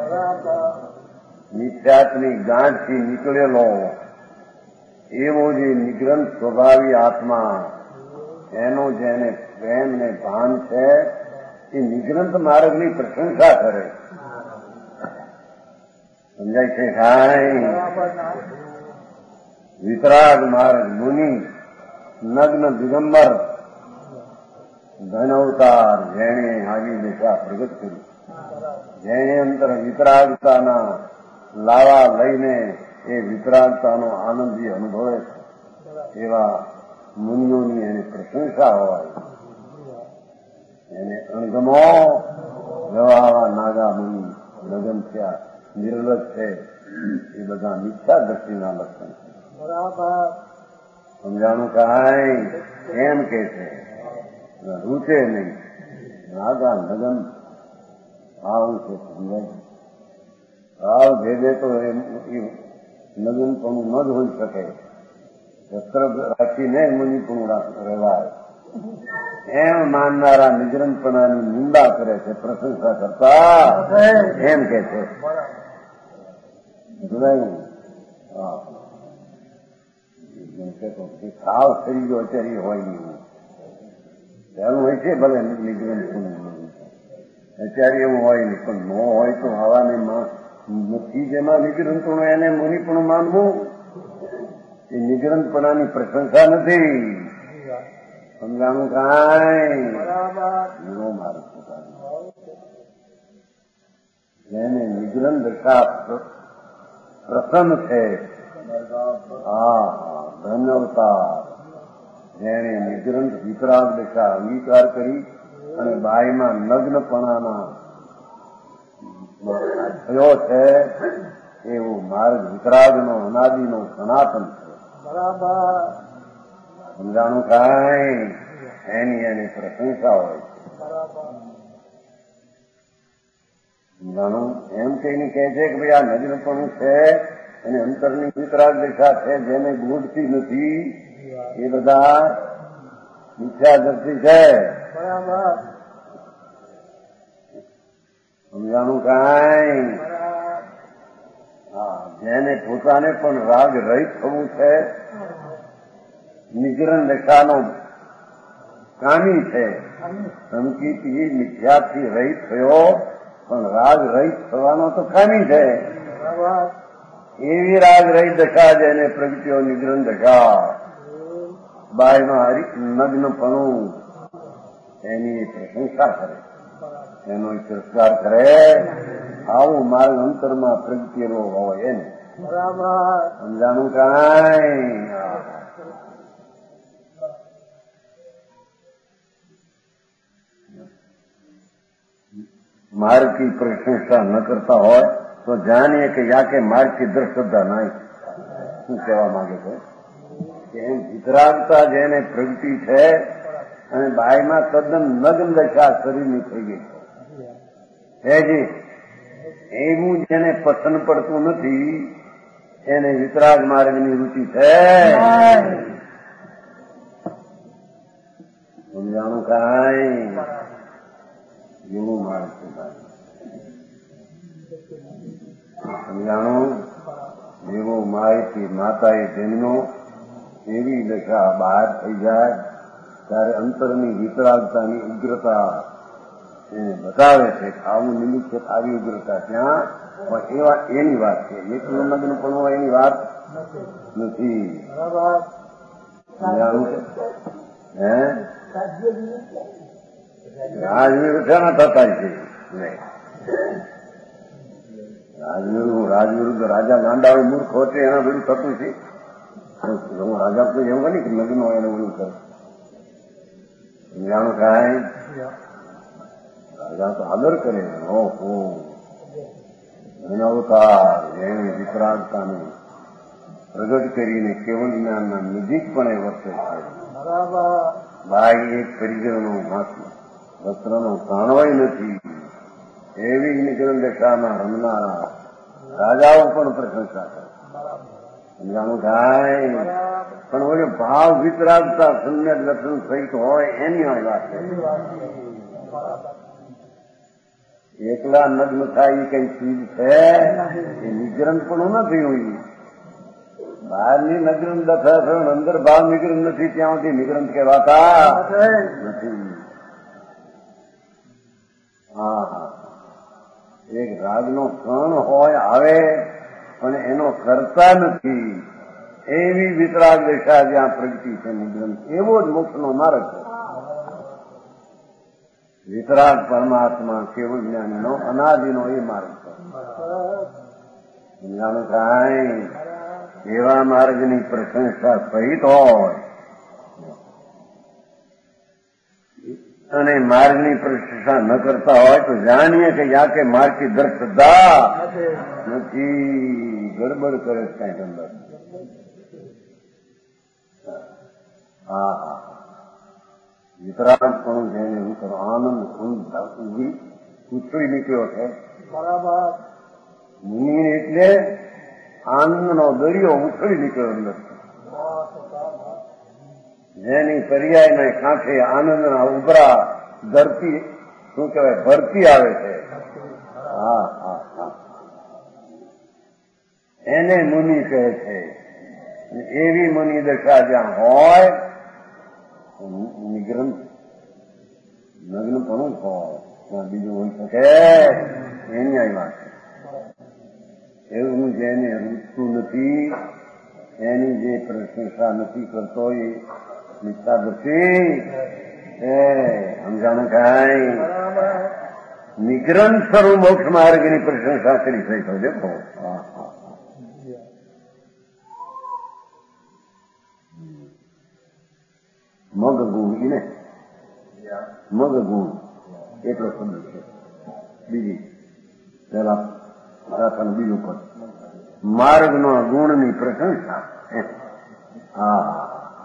મિથ્યાત્વની ગાંઠથી નીકળેલો એવો જે નિગ્રંથ સ્વભાવી આત્મા એનો જેને પ્રેમ ને ભાન છે એ નિગ્રંથ માર્ગની પ્રશંસા કરે. સમજાય છે ભાઈ? વિતરાગ માર્ગ મુનિ નગ્ન દિગંબર ધન અવતાર જેણે આવી દિશા પ્રગટ કરી, જેણે અંતર વિતરાગતાના લાવા લઈને એ વિતરાગતાનો આનંદ જે અનુભવે છે એવા મુનિઓની એની પ્રશંસા હોય. એને અણગમો જવા નાગા મુનિ લગ્ન થયા નિર્લજ છે એ બધા મિથ્યા દ્રષ્ટિના લક્ષણ છે. સમજાણું કાંઈ એમ કે છે રૂચે નહીં. નાગા લગ્ન આવું છે. સમજાય ભાવ ભેદે તો એ લગ્ન પણ ન જ હોઈ શકે. શસ્ત્ર રાખીને મુનિપણું રહેવાય એમ માનનારા નિગ્રંથપણાની નિંદા કરે છે, પ્રશંસા કરતા એમ કે છે. સાવ શરીરો ચરી હોય નહીં તેનું હોય છે. ભલે નિગ્રંથપણું અત્યારે એવું હોય નહીં પણ ન હોય તો હવાને નથી જેમાં નિગ્રંથપણું એને મુનિપણું માનવું એ નિગ્રંથપણાની પ્રશંસા નથી. સમજાણું કાંઈ નો માર્ગ જેને નિગ્રંથ દશા પ્રસન્ન છે. હા ધન અવતાર જેણે નિગ્રંથ વિતરાગ દશા અંગીકાર કરી અને બાયમાં નગ્નપણાના થયો છે એવો માર્ગ વિતરાગનો અનાદિનો સનાતન છે. સમજાણું કાંઈ એની એની પ્રશંસા હોય છે. સમજાણું એમ કહીને કહે છે કે ભાઈ આ નગ્નપણું છે અને અંતરની વિતરાગ દશા છે જેને ગૂઢતી નથી એ બધા મિથ્યા દ્રષ્ટિ છે. સમજાણું કાંઈ? હા જેને પોતાને પણ રાગ રહિત થવું છે, નિગ્રહ દશાનો કામી છે. સંકિત મિથ્યાથી રહિત થયો પણ રાગ રહિત થવાનો તો કામી છે. એવી રાગ રહિત દશા જેને પ્રગટ્યો નિગ્રહ દશા બાયમાં નગ્નપણું એની પ્રશંસા કરે, એનો તિરસ્કાર કરે. આવું માર્ગ અંતરમાં પ્રગટેલો હોય એને સમજાણું કાંઈ? मार्ग की प्रशंसा न करता हो तो जानिए कि या के मार्ग की दृढ़ नहीं. શું કહેવા માંગે છે કે એમ વિતરાગતા જેને પ્રગટી છે અને બાયમાં તદ્દન નગ્ન દશા શરીરની થઈ ગઈ છે જી એવું જેને પસંદ પડતું નથી એને વિતરાગ માર્ગની રુચિ છે. સમજાણું કાંઈ એવું માર્ગ છે. સમજાણું જેવો માહિતી માતાએ જન્મો એવી દશા બહાર થઈ જાય ત્યારે અંતરની વિતરાગતાની ઉગ્રતા એને બતાવે છે. આવું નિમિત્ત આવી ઉગ્રતા ત્યાં પણ એવા એની વાત છે. એકલું નગ્ન પણ એની વાત નથી. હે રાજવીર શાના થતા છે? રાજવિરુદ્ધ રાજા ગાંડાળું મૂર્ખ હોતે એના બધું થતું છે. રાજા તો એવું નહીં કે નગ્ન હોય એને બધું કરે. સમજાણું કાંઈ રાજા તો આદર કરે. ઓહો એના અવતાર એની વિતરાગતાને પ્રગટ કરીને કેવલ જ્ઞાનના નજીકપણે વર્તે છે. ભાઈ એક પરિજનનો વસ્ત્રનો તાણવાય નથી એવી નિગ્રહ દશામાં રમનારા રાજાઓ પણ પ્રશંસા કરે. સમજાણું થાય પણ ઓલો ભાવ વિતરાગતા સમ્યક દર્શન સહિત હોય એની આ વાત છે. એકલા નગ્ન થાય એ કઈ ચીજ છે? એ નિગ્રંથ પણ નથી હોય. બહારની નગ્ન દશા અંદર ભાવ નિગ્રંથ નથી ત્યાં સુધી નિગ્રંથ કહેવાતા નથી. હા હા એક રાગનો કણ હોય આવે પણ એનો કરતા નથી એવી વિતરાગ દશા જ્યાં પ્રગતિ છે નિગ્રંથ એવો જ મોક્ષનો માર્ગ છે. વિતરાગ પરમાત્મા કેવળ જ્ઞાનીનો અનાદિનો એ માર્ગ છે. જાણો કાંઈ એવા માર્ગની પ્રશંસા સહિત હોય અને માર્ગની પ્રશંસા ન કરતા હોય તો જાણીએ કે યા કે માર્ગ કી દર્શતા નથી. ગડબડ કરે કઈ અંદર. હા હા વિતરાગ પણ જેને હું કરો આનંદ ઉછળી નીકળ્યો છે. બરાબર મુનિ એટલે આનંદનો દરિયો ઉછળી નીકળ્યો અંદર. જેની પર્યાયના કાંઠે આનંદના ઉભરા ધરતી શું કહેવાય ભરતી આવે છે. હા હા હા એને મુનિ કહે છે. એવી મુનિ દશા જ્યાં હોય નિગ્રંથ નગ્ન પણ હોય ત્યાં બીજું હોઈ શકે એની આ વાત છે. એવું જેને રૂચતું નથી એની જે પ્રશંસા નથી કરતો એ મિથ્યા નથી. સમજાણું કાંઈ નિગ્રંથ સ્વરૂપ મોક્ષ માર્ગની પ્રશંસા કરી થઈ તો દેખો. મગ ગુણ ને મગ ગુણ એટલો શબ્દ છે. બીજી પેલા બીજું પદ માર્ગનો ગુણની પ્રશંસા. હા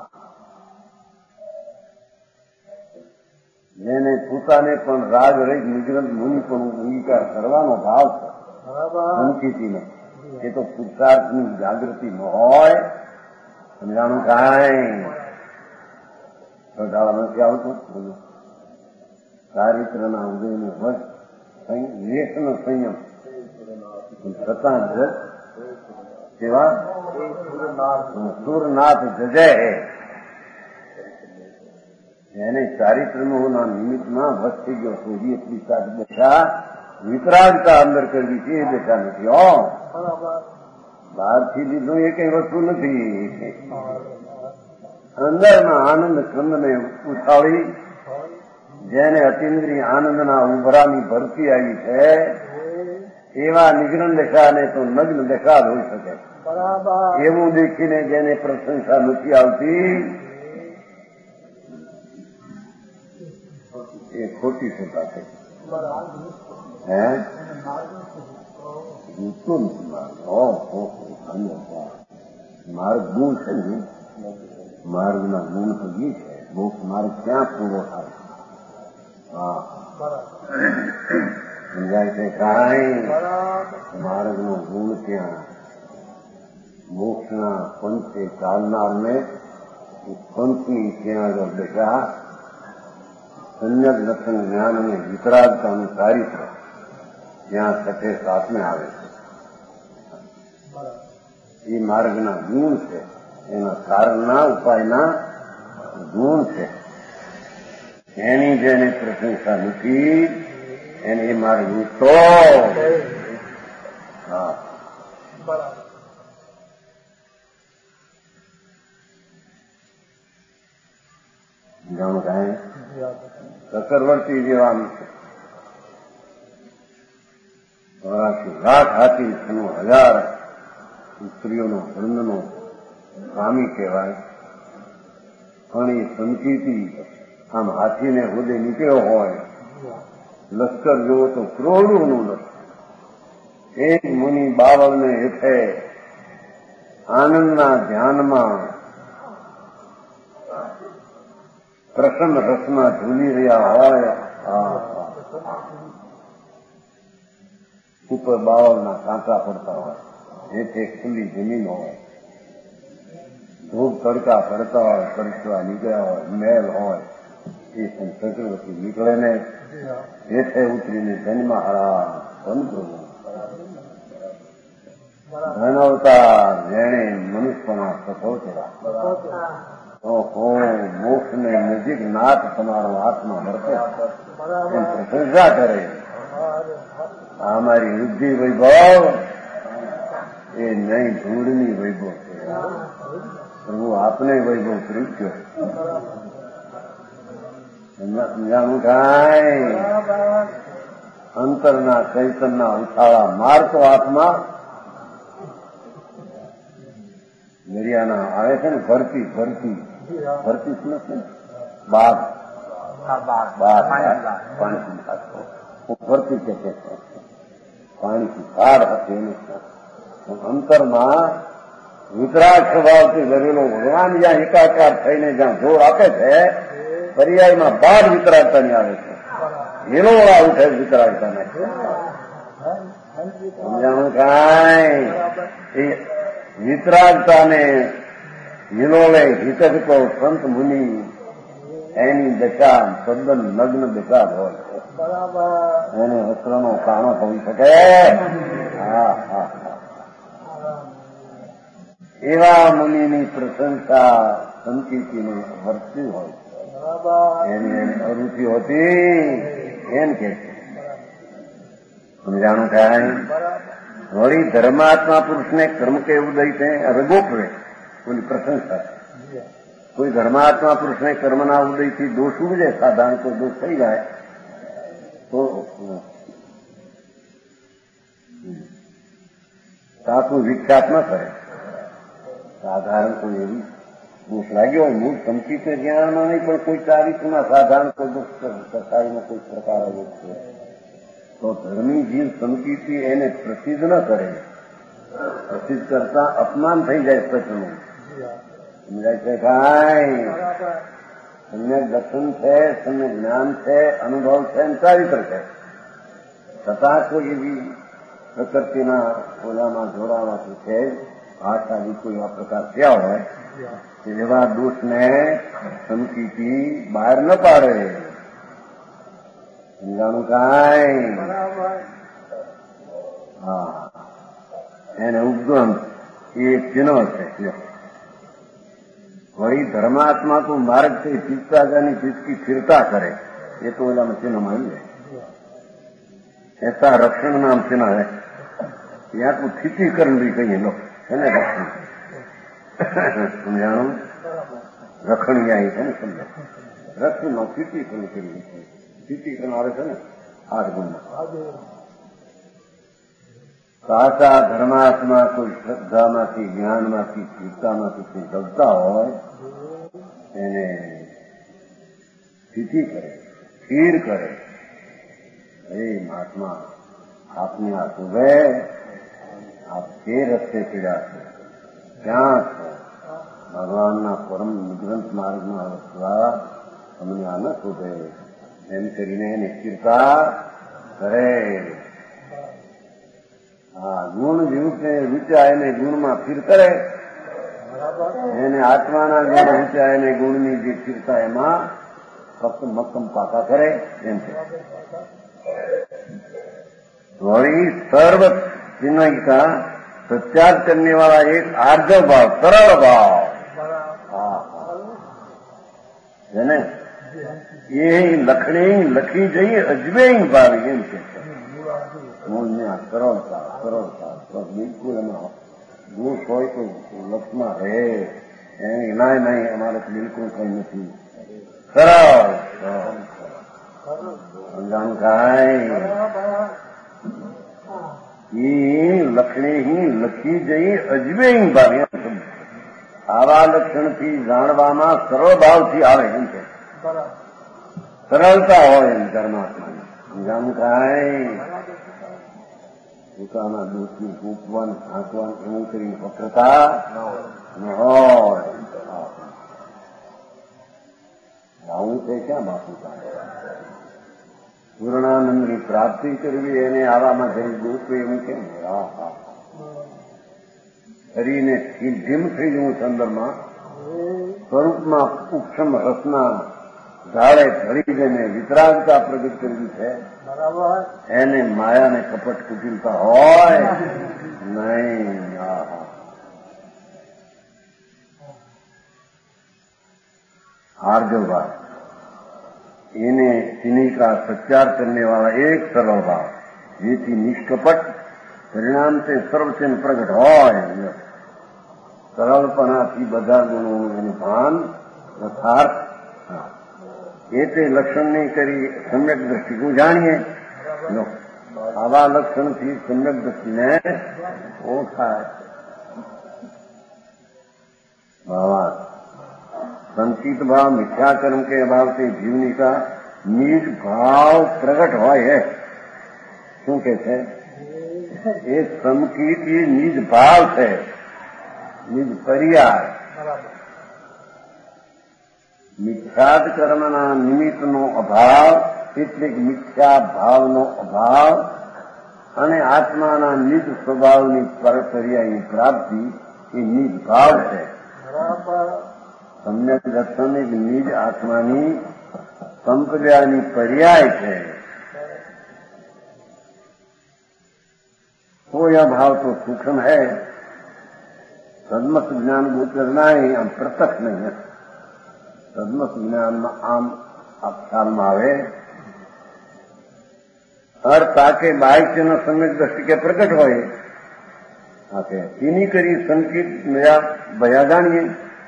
જેને પોતાને પણ રાગ રહિત નિગ્રંથ મુનિ પણ અંગીકાર કરવાનો ભાવ છે સંચિતિનો એ તો પુરુષાર્થની જાગૃતિ ન હોય. સમજાણું કાંઈ ગાળા નથી આવતું. ચારિત્રના ઉદયનો વશ વેશનો સંયમ છતાં જ સેવા સુરનાથ જજે એને ચારિત્રનો નિમિત્તમાં વશ થઈ ગયો છે. એટલી સારી દશા વિતરાગતા અંદર કરવી છે એ દશા નથી. બહારથી લીધું એ કઈ વસ્તુ નથી. અંદરના આનંદ કંદને ઉછાળી જેને અતિન્દ્રિય આનંદના ઉભરાની ભરતી આવી છે એવા નિગ્રહ દશાને તો નગ્ન દશા જ હોઈ શકે. એવું દેખીને જેને પ્રશંસા નથી આવતી એ ખોટી સત્તા છે. હે ગુસ્સો નથી માર્ગ ગુણ છે ને માર્ગના ગુણ તો એ છે. મોક્ષ માર્ગ ક્યાં પૂરો થાય? હા સમજાય છે કાંઈ માર્ગનો ગુણ ત્યાં મોક્ષના પંચે ચાલનારને પંચની ત્યાં આગળ દશા સમ્યક દર્શન જ્ઞાન અને વિતરાગતાનું ચારિત્ર જ્યાં સઠે સાતમે આવે છે એ માર્ગના ગુણ છે, એના કારણના ઉપાયના ગુણ છે. એની જેને પ્રશંસા નથી એને એ માર્ગ ઉઠતો. હા, જાણો કાંઈ ચક્રવર્તી જેવા લાખ હાથી 1000 સ્ત્રીઓનો વૃંદનો સ્વામી કહેવાય. પણ એ સંચિતી આમ હાથીને હોદે નીકળ્યો હોય, લશ્કર જોવો તો કરોડોનું લશ્કર, એક મુનિ બાવળને હેઠે આનંદના ધ્યાનમાં પ્રસન્ન રસમાં ઝૂલી રહ્યા હોય. ઉપર બાવળના કાંટા પડતા હોય, હેઠે ખુલ્લી જમીન હોય, ધૂપ તડકા પડતા હોય, પરસવા નીકળ્યા હોય, મહેલ હોય, એ ચક્રવર્તી નીકળે ને હેઠે ઉતરીને જન્મહારા સંપ્રભુ ધનવતા જેણે મનુષ્યના સફોતરા. ઓહો, મોક્ષને નજીક નાથ તમારો હાથમાં મળતો એમ પ્રશંસા કરે. આ મારી વૃદ્ધિ વૈભવ એ નહીં ધૂળની વૈભવ છે. પ્રભુ આપને વૈભવ પ્રીત્યો. સમજાણું કાંઈ? અંતરના ચૈતનના ઉછાળા મારતો હાથમાં દરિયાના આવે છે ને ભરતી ભરતી ભરતી શું છે? બાગ પાણીથી ખાતો ભરતી કે છે, પાણીથી પાર હતી એનું અંતરમાં વિતરાગ સ્વભાવથી લડેલો ભગવાન જ્યાં એકાકાર થઈને જ્યાં જોર આપે છે, પર્યાયમાં બાર વિતરાગતાની આવે છે. હિલોળા ઉઠે વિતરાગતાને. સમજાણું કાંઈ? એ વિતરાગતાને હિલોળે હિતકો સંત મુનિ એની દશા તદ્દન નગ્ન દશા હોય છે. એને વસ્ત્રનો કાણો હોઈ શકે. હા હા, એવા મુનિની પ્રશંસા સંચિતિને વર્તી હોય છે. એની અરુચિ હોતી એમ કે છે. સમજાણું કાંઈ? વળી ધર્માત્મા પુરુષને કર્મ કે ઉદય છે રગોપવે કોઈની પ્રશંસા. કોઈ ધર્માત્મા પુરુષને કર્મના ઉદયથી દોષ ઉડે, સાધારણ કોઈ દોષ થઈ જાય તો સાચું વિખ્યાત ન કરે. સાધારણ કોઈ એવી દોષ લાગ્યો હોય, મૂળ સંચિત જ્ઞાનમાં નહીં પણ કોઈ ચારિત્રમાં સાધારણ કોઈ દોષ સફાઈનો કોઈ પ્રકાર આવ્યો છે તો ધર્મી જીવ સંચિતિ એને પ્રસિદ્ધ ન કરે. પ્રસિદ્ધ કરતા અપમાન થઈ જાય સચનું. સમજાય છે કાંઈ? સમ્યક દર્શન છે, સમ્યક જ્ઞાન છે, અનુભવ છે, ચારિત્ર છે, છતાં કોઈ એવી પ્રકૃતિના ઓલામાં જોડાવાથી છે ભાષાની કોઈ આ પ્રકાર થયા હોય એવા દોષને સંચિતિ બહાર ન પાડે. સમજાણું કાંઈ? હા, એને ઉપગમ એ ચિહ્ન છે. વળી ધર્માત્મા તો માર્ગથી ચિત્તાજાની ચિત્તી ફિરતા કરે એ તો એલામાં ચિહ્નમાં આવી જાય. ऐसा रक्षण नाम से ना है, यहाँ को स्थितिकरण भी कहिए लोग है ना. रक्षण समझाणो रखण यहाँ है ને સમજો. રક્ષણમાં સ્થિતિકરણ કરીએ. સ્થિતિકરણ આવે છે ને 8 ગુણમાં. સાચા ધર્માત્મા કોઈ શ્રદ્ધામાંથી, જ્ઞાનમાંથી, ચિત્તામાંથી કોઈ જગતા હોય એને સ્થિતિ કરે, સ્થિર કરે. હે મહાત્મા, આપને આ સુબે આપ જે રસ્તે પીડા છો, ક્યાં છો? ભગવાનના પરમ નિગ્રંથ માર્ગમાં વસવા તમને આ ન શોધે એમ કરીને એની સ્થિરતા કરે. હા, ગુણ જીવતે રૂચ્યા એને ગુણમાં સ્થિર કરે, એને આત્માના ગુણ રૂચ્યા એને ગુણની જે સ્થિરતા એમાં ફક્ત મક્કમ પાકા કરે એમ છે. वही सर्व चिन्ह का सत्याग करने वाला एक आर्जव भाव, सरल भाव है ने ये लखणी लखी जई अजबे भावी एम के सरलता बिल्कुल दूर कोई तो लक्षमा है नहीं हमारे बिल्कुल कोई नहीं सरल जानकारी લખણી લખી જઈ અજવે ભાવે આવા લક્ષણથી જાણવામાં સરળ ભાવથી આવે એમ છે. સરળતા હોય એમ પરમાત્માની જાણકારી પોતાના દોષની ફૂંકવાન ઢાંકવાન એવું કરી વક્રતા ન હોય. આવું છે ક્યાં બાપુ પૂર્ણાનંદની પ્રાપ્તિ કરવી એને આવામાં જઈ ગોતવું એવું કેમ? શરીરને ઢીમ થઈ જવું સંદર્ભમાં સ્વરૂપમાં સૂક્ષ્મ રસના ઝાડે ઢળી જઈને વિતરાગતા પ્રગટ કરવી છે. એને માયાને કપટ કુટિલતા હોય નહીં. आर्जव इन्हें इन्हीं का सत्यार करने वाला एक सरल भाव જેથી નિષ્કપટ પરિણામ તે સર્વચિહ્ન પ્રગટ હોય. સરળપણાથી બધા ગુણોનું ભાન યથાર્થ એ તે લક્ષણની કરી સમ્યક દ્રષ્ટિ જાણીએ. આવા લક્ષણથી સમ્યક દ્રષ્ટિને ઓળખાય. भावार्थ संचित भाव मिथ्या कर्म के अभाव से जीवनी का निज भाव प्रकट हुआ है. શું કે છે? એ સંકિત એ નિજ ભાવ છે, નિજ પર્યાય. મિથ્યાદ કર્મના નિમિત્તનો અભાવ એટલે મિથ્યા ભાવનો અભાવ અને આત્માના નિજ સ્વભાવની પર્યાયની પ્રાપ્તિ એ નિજ ભાવ છે. સમ્યક દર્શન એક નિજ આત્માની સંપ્રદાયની પર્યાય છે. तो यह भाव तो सूक्ष्म है. सदमत ज्ञान को करना ही आम प्रत्यक्ष नहीं है. सदमत ज्ञान में आम ख्याल में आवे हर ताके बाह्य न सम्यक दृष्टि के प्रकट होए आके इन्हीं करी संकित नया भया जानिए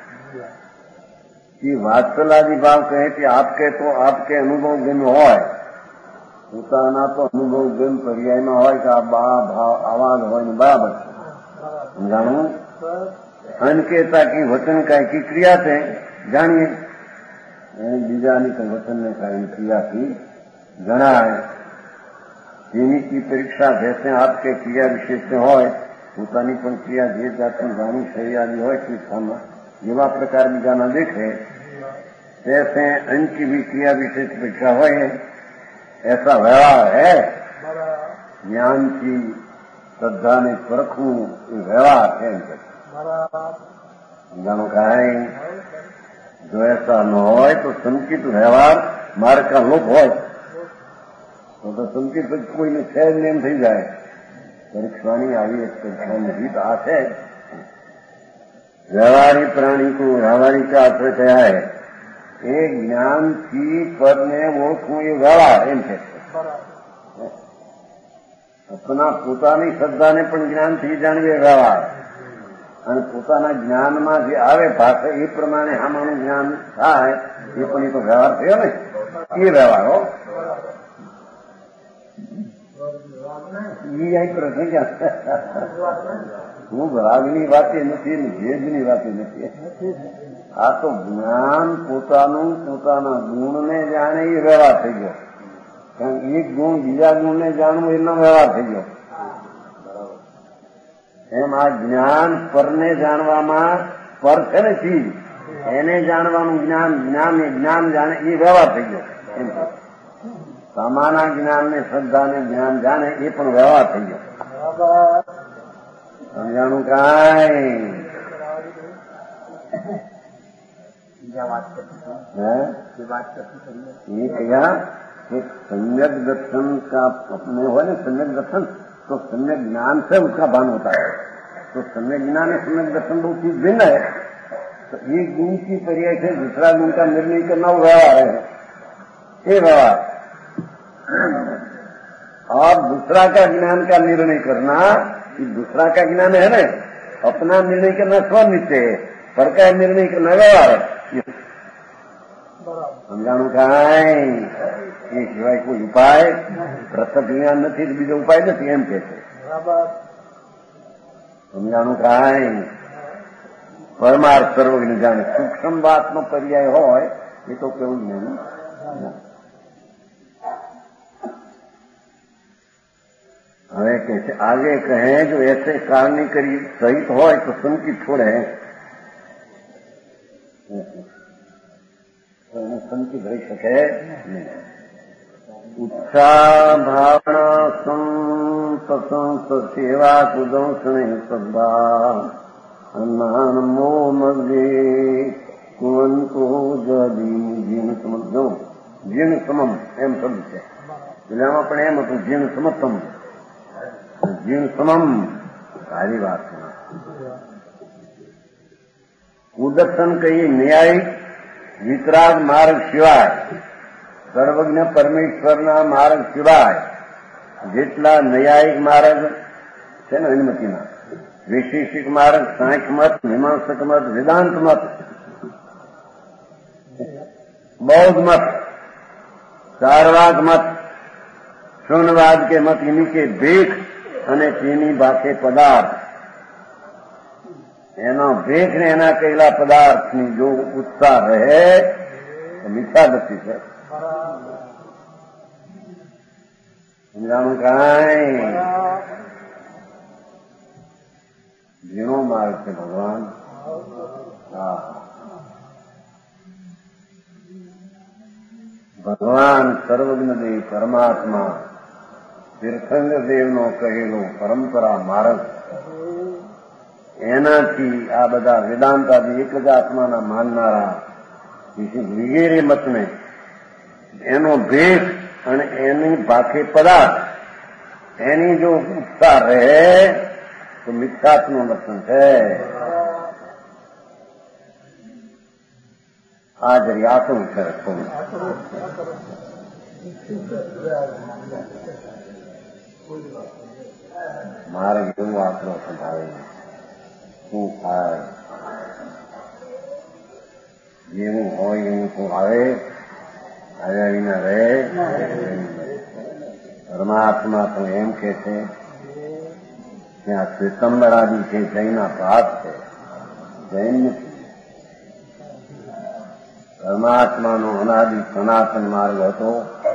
कि वात्सलादि भाव कहे कि आपके तो आपके अनुभव दिन होय પોતાના તો અનુભવ જેમ પર્યાયમાં હોય કે આ બા ભાવ આવાજ હોય ને બરાબર છે જાણવું. અનકેતા કી વચન કાંઈ ક્રિયા છે જાણીએ. બીજાની તો વચનને કાંઈ ક્રિયાથી જણાય. જેની की परीक्षा जैसे आपके क्रिया विशेष से હોય પોતાની પણ ક્રિયા જે જાતની વાણી શૈયાદી હોય ક્રિયામાં જેવા પ્રકાર બીજાના દેખે जैसे अनकी भी क्रिया विशेष परीक्षा હોય ऐसा व्यवहार है. ज्ञान की श्रद्धा ने परखू व्यवहार है. जानो का है जो ऐसा न हो तो संकित व्यवहार मार्ग का लोप हो तो संकित कोई ने छह नेम थी जाए. परीक्षानी आई एक परीक्षानी जीत आस है. व्यवहारी प्राणी को व्यवहारी का अर्थ क्या है? એ જ્ઞાનથી પરને ઓળખવું એ વ્યવહાર એમ છે. આપણા પોતાની શ્રદ્ધાને પણ જ્ઞાનથી જાણવી વ્યવહાર અને પોતાના જ્ઞાનમાં જે આવે ભાષા એ પ્રમાણે આમાંનું જ્ઞાન થાય એ પણ એ તો વ્યવહાર થયો ને. એ વ્યવહાર હો એ અહીં પ્રશ્ન ક્યાં? હું ભાગની વાતે નથી ને ભેદની વાતે નથી. આ તો જ્ઞાન પોતાનું પોતાના ગુણને જાણે એ વ્યવહાર થઈ ગયો. કારણ એક ગુણ બીજા ગુણને જાણવું એનો વ્યવહાર થઈ ગયો. એમ આ જ્ઞાન પરને જાણવામાં પર છે ને ચીજ એને જાણવાનું જ્ઞાન જ્ઞાન જાણે એ વ્યવહાર થઈ ગયો. એમ સામાના જ્ઞાનને શ્રદ્ધાને જ્ઞાન જાણે એ પણ વ્યવહાર થઈ ગયો. સમજાણું કાંઈ? ये कहा कि सम्यक दर्शन का अपने हो ना सम्यक दर्शन, तो सम्यक ज्ञान से उसका भान होता है। तो सम्यक ज्ञान है, सम्यक दर्शन दो चीज भिन्न है। तो एक गुण की पर्याय से दूसरा गुण का निर्णय करना वो व्यवहार है, ये व्यवहार। और दूसरा का ज्ञान का निर्णय करना, कि दूसरा का ज्ञान है ना, अपना निर्णय करना स्वनिश्चय है, पर का निर्णय करना व्यवहार है। समझाणु काय એ સિવાય કોઈ ઉપાય પ્રત્યક્ષ જ્ઞાન નથી, બીજો ઉપાય નથી એમ કે છે. સમજાણું કાંઈ પરમાર્થ સર્વજ્ઞ જાણે. સૂક્ષ્મ વાતનો પર્યાય હોય એ તો કેવું નહીં. હવે કે છે आगे कहे जो ऐसे कारण करी सहित હોય तो संकित छोड़े, तो એને સંકિત રહી શકે નહીં. उत्साह भावना संत संत सेवा कुदंसणे सद्भा अन्नान मो मगे कुवंतो जदी जीन समझो जीन समम एम शब्द છે. પેલામાં પણ એમ હતું જીન સમત્તમ, જીન સમમ સારી વાત છે. ઉદર્શન કહીએ ન્યાયિક વિતરાગ માર્ગ સિવાય, સર્વજ્ઞ પરમેશ્વરના માર્ગ સિવાય જેટલા ન્યાયિક માર્ગ છે ને અનુમતિના, વૈશેષિક માર્ગ, સાંખ્ય મત, મીમાંસક મત, વેદાંત મત, બૌદ્ધ મત, ચારવાક મત, શૂન્યવાદ કે મત, નીચે ભેખ અને તેની બાકે પદાર્થ, એનો ભેખ ને એના કહેલા પદાર્થની જો ઉત્સાહ રહે તો મિથ્યા દૃષ્ટિ છે. સમજાણું કાંઈ ઝીણો માર્ગ છે ભગવાન. હા, ભગવાન સર્વજ્ઞ દેવ પરમાત્મા તીર્થંકર દેવનો કહેલો પરંપરા માર્ગ, એનાથી આ બધા વેદાંતાદી એક જ આત્માના માનનારા વગેરે મતને એનો ભેદ અને એની બાકી પદાર્થ એની જો ઉત્સાહ રહે તો મિથ્યાત્વનું લક્ષણ છે. આ જરી આસું છે. મારે એવું આટલો સંભાળે શું થાય, જેવું હોય એવું શું આવે, આવ્યા વિના રહે. પરમાત્મા તો એમ કે છે ત્યાં શ્વેતંબરાદી છે, જૈના ભાત છે, જૈન નથી. પરમાત્માનો અનાદિ સનાતન માર્ગ હતો,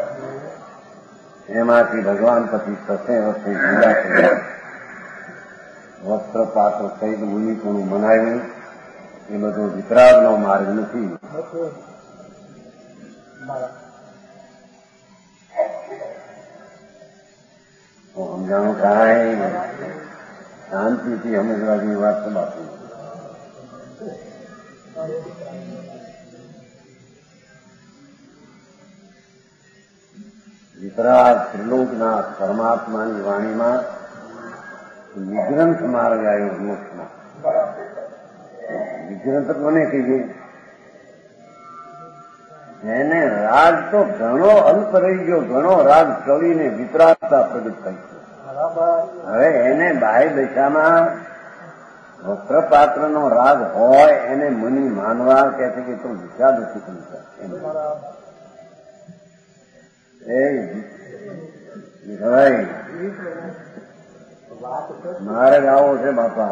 એમાંથી ભગવાન પછી 6 વર્ષે જુદા કર્યા, વસ્ત્ર પાત્ર સહિત મુનિકોનું મનાવ્યું. એ બધો વિતરાગનો માર્ગ નથી. સમજાણું કાંઈ શાંતિથી સમજવાની વાત તો બાકી. વિતરાગ ત્રિલોકનાથ પરમાત્માની વાણીમાં વિગ્રંથ માર્ગ આવ્યો મોક્ષમાં. વિગ્રંથ કોને કહીએ? એને રાગ તો ઘણો અલ્પ રહી ગયો, ઘણો રાગ ચડીને વિતરાગતા પ્રગટ થઈ છે. હવે એને બાહ્ય દશામાં વસ્ત્રપાત્રનો રાગ હોય એને મુનિ માનવા કહે છે કે તો વિષાદ માર્ગ આવો છે બાપા.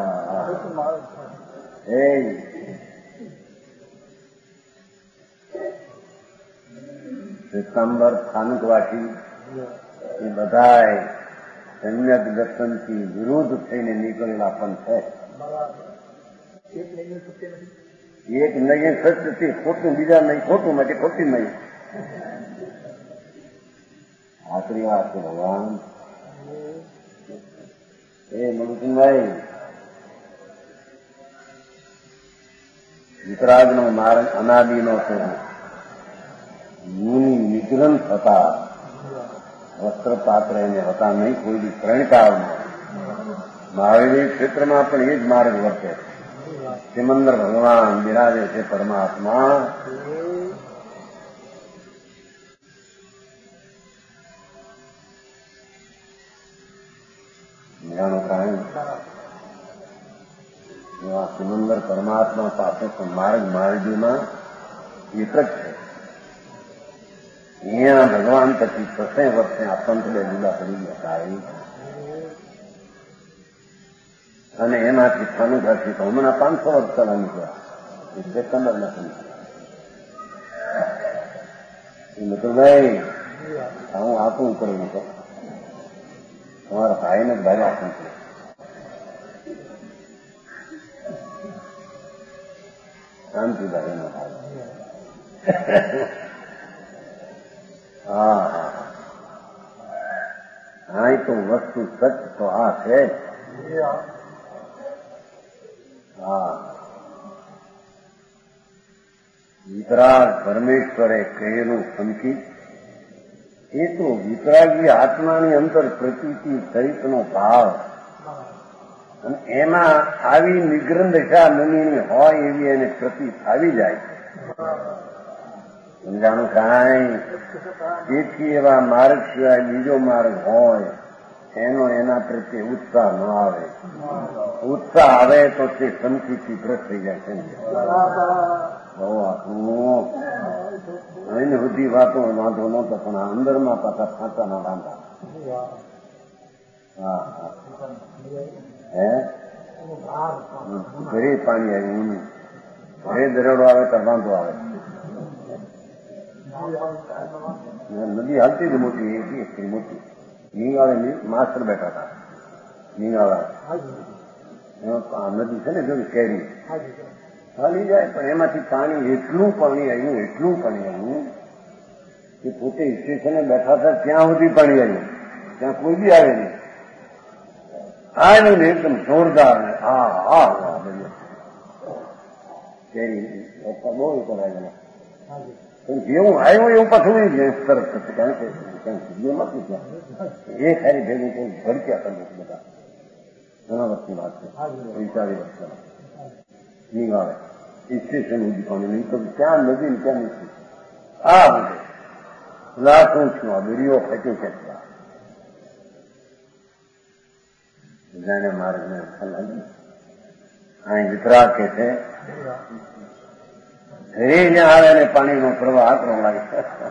શ્વેતાંબર સ્થાનકવાસી એ બધાય સમ્યક દર્શનથી વિરુદ્ધ થઈને નીકળેલા પણ છે. એક નહીં સત્યથી ખોટું, બીજા નહીં ખોટું માટે ખોટી નહીં. આખરી વાત છે ભગવાન. એ મનુકુંભાઈ વિતરાગનો માર્ગ અનાદિનો તો મુનિ નિગ્રહ થતા વસ્ત્રપાત્ર એને હતા નહીં, કોઈ બી ત્રણકાળમાં મહાવીર ક્ષેત્રમાં પણ એ જ માર્ગ વર્તે. સિમંદર ભગવાન બિરાજે છે પરમાત્મા. જાણો કાંઈ એવા સિમંદર પરમાત્મા પાસે તો માર્ગ માર્ગીમાં વિતરક છે. અહીંયા ભગવાન પછી 6 વર્ષે આ પંથ બે જુદા પડી ગયા અને એનાથી ફાનુભાથી તો હમણાં 500 વર્ષ ચાલા નીકળ્યા. એટલે કમર નથી મથુરભાઈ હું આપવું પડ્યું તો તમારા ભાઈને જ ભારે આપવું પડે. શાંતિભાઈ નો ભાઈ. હા હા હા, તો વસ્તુ સચ તો આ છે. હા, વિતરાગ પરમેશ્વરે કહેલું સંકિત એ તો વિતરાગી આત્માની અંતર પ્રતીતિ સહિતનો ભાવ અને એમાં આવી નિગ્રહ દશા મુનિની હોય એવી એને પ્રતીત આવી જાય. સમજાણું કાંઈ? તેથી એવા માર્ગ સિવાય બીજો માર્ગ હોય એનો એના પ્રત્યે ઉત્સાહ ન આવે. ઉત્સાહ આવે તો તે સંકિતથી ભ્રષ્ટ થઈ જાય છે. બહુ આપણું એને બધી વાતો વાંધો નહોતો, પણ આ અંદરમાં પાછા ફાંચાના વાંધા. હા હા, હે ઘરે પાણી આવ્યું, ઘરે દરેડો આવે તો વાંધો આવે. નદી હાલતી જ મોટી એટલી મોટી. નીંગાળે માસ્ટર બેઠા હતા. નીંગાળા નદી છે ને જો કેરી ચાલી જાય, પણ એમાંથી પાણી એટલું પાણી આવ્યું કે પોતે સ્ટેશને બેઠા હતા ત્યાં સુધી પાણી આવ્યું, ત્યાં કોઈ બી આવે નહીં. આવ્યું ને એકદમ જોરદાર. હા હા હા, કેરી બહુ કરાયેલા. જેવું આવ્યું એવું પાછું તરત થશે, કારણ કે નથી ત્યાં એ ખાલી ભેગું કોઈ ભડક્યા કરે બધા. ઘણા વર્ષની વાત છે, 40 વર્ષ નહીં આવે સ્ટેશન સુધી પાણી નહીં તો ત્યાં નદી ને ત્યાં નથી. આ બધે લાખું છું આ વિડીયો ફેંક્યું ખેંચવા જાણે માર્ગને લાગી. અહીં વિતરાગ કે છે ઘરે જ્યાં આવે ને પાણીનો પ્રવાહ આકરો લાગે.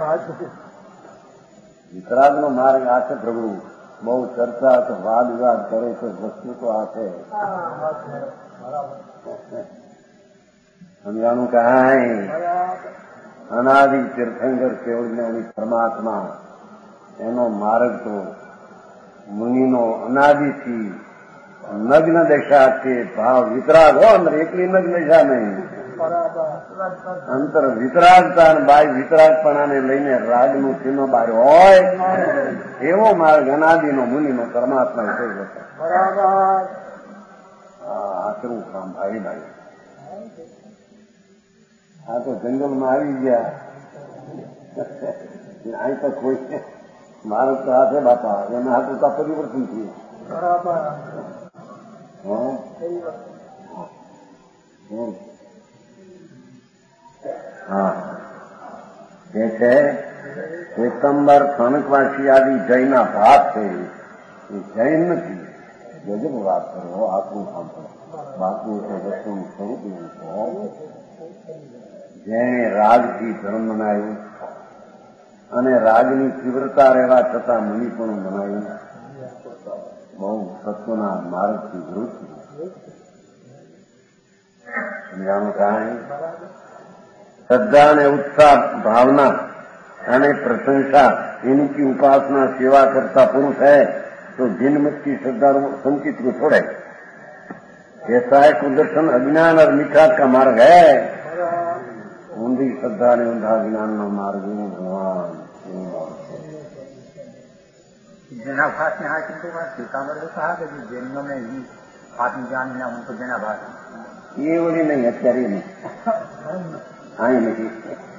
વિતરાગનો માર્ગ આ છે પ્રભુ. બહુ ચર્ચા તો વાદ વિવાદ કરે છે, વસ્તુ તો આ છે. સમજાણું કાંઈ? અનાદિ તીર્થંકર કેવળ પરમાત્મા એનો માર્ગ તો મુનિનો અનાદિથી નગ્ન દશા છે. ભાવ વિતરાગ હો અંદર, એકલી નગ્ન દશા નહીં. અંતર વિતરાગતા અને બાય વિતરાગપણાને લઈને રાગનું ચિહ્ન બહાર હોય એવો માર્ગ અનાદિનો મુનિનો પરમાત્મા થઈ જશે. આચરું કામ ભાઈ ભાઈ. આ તો જંગલમાં આવી ગયા. અહીં તો કોઈ માર્ગ તો આ છે બાપા, એના હાથ તો પરિવર્તન થયું. હા, એ છે એકંબર ખણકવાસી આદિ જૈના ભાત છે. એ જૈન નથી. ગજબ વાત કરો, આપણું સાંભળો. બાપુ તો વસ્તુનું સ્વરૂપ એવું છે. જેણે રાજથી ધર્મ બનાવ્યું અને રાજની તીવ્રતા રહેવા છતાં મુનિ પણ બનાવ્યું. બહુ સત્વના માર્ગથી વિરુદ્ધ. સમજાણું કાંઈ? શ્રદ્ધા અને ઉત્સાહ, ભાવના અને પ્રશંસા इनकी उपासना सेवा करता पुरुष है तो जिनमत की श्रद्धा संचित को छोड़े. ऐसा है कुदर्शन अज्ञान और मिथ्यात्व का मार्ग है. ऊंधी श्रद्धा ने ऊंधा ज्ञान नो मार्ग भगवान जेना भाष ने हाँ किंतु सीतामढ़ी कहा कि जैनों में ही आत्मज्ञान है उनको जेना भाष એ વળી નહીં, અત્યારે નહીં, અહીં નથી.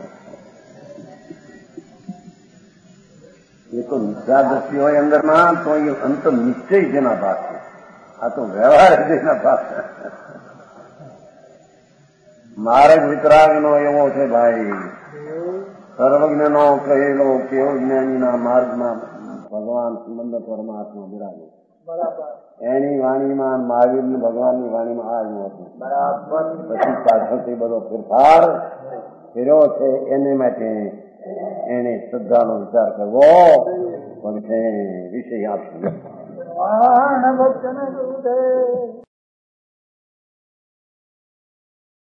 એ તો મિથ્યા દ્રષ્ટિ હોય અંદરમાં, તો એ અંત નિશ્ચય જેના ભાગ છે. આ તો વ્યવહાર જેના ભાગ છે. માર્ગ વિતરાગનો એવો છે ભાઈ, સર્વજ્ઞનો કહેલો કેવો જ્ઞાનીના માર્ગમાં ભગવાન સંબંધ પરમાત્મા બિરાજો. એની વાણીમાં મહાવીર ભગવાનની વાણીમાં આવ્યું હતું. પછી પાછળથી બધો ફેરફાર કર્યો છે. એને માટે એને શ્રદ્ધાનો વિચાર કરવો પણ છે. વિષય આપશું.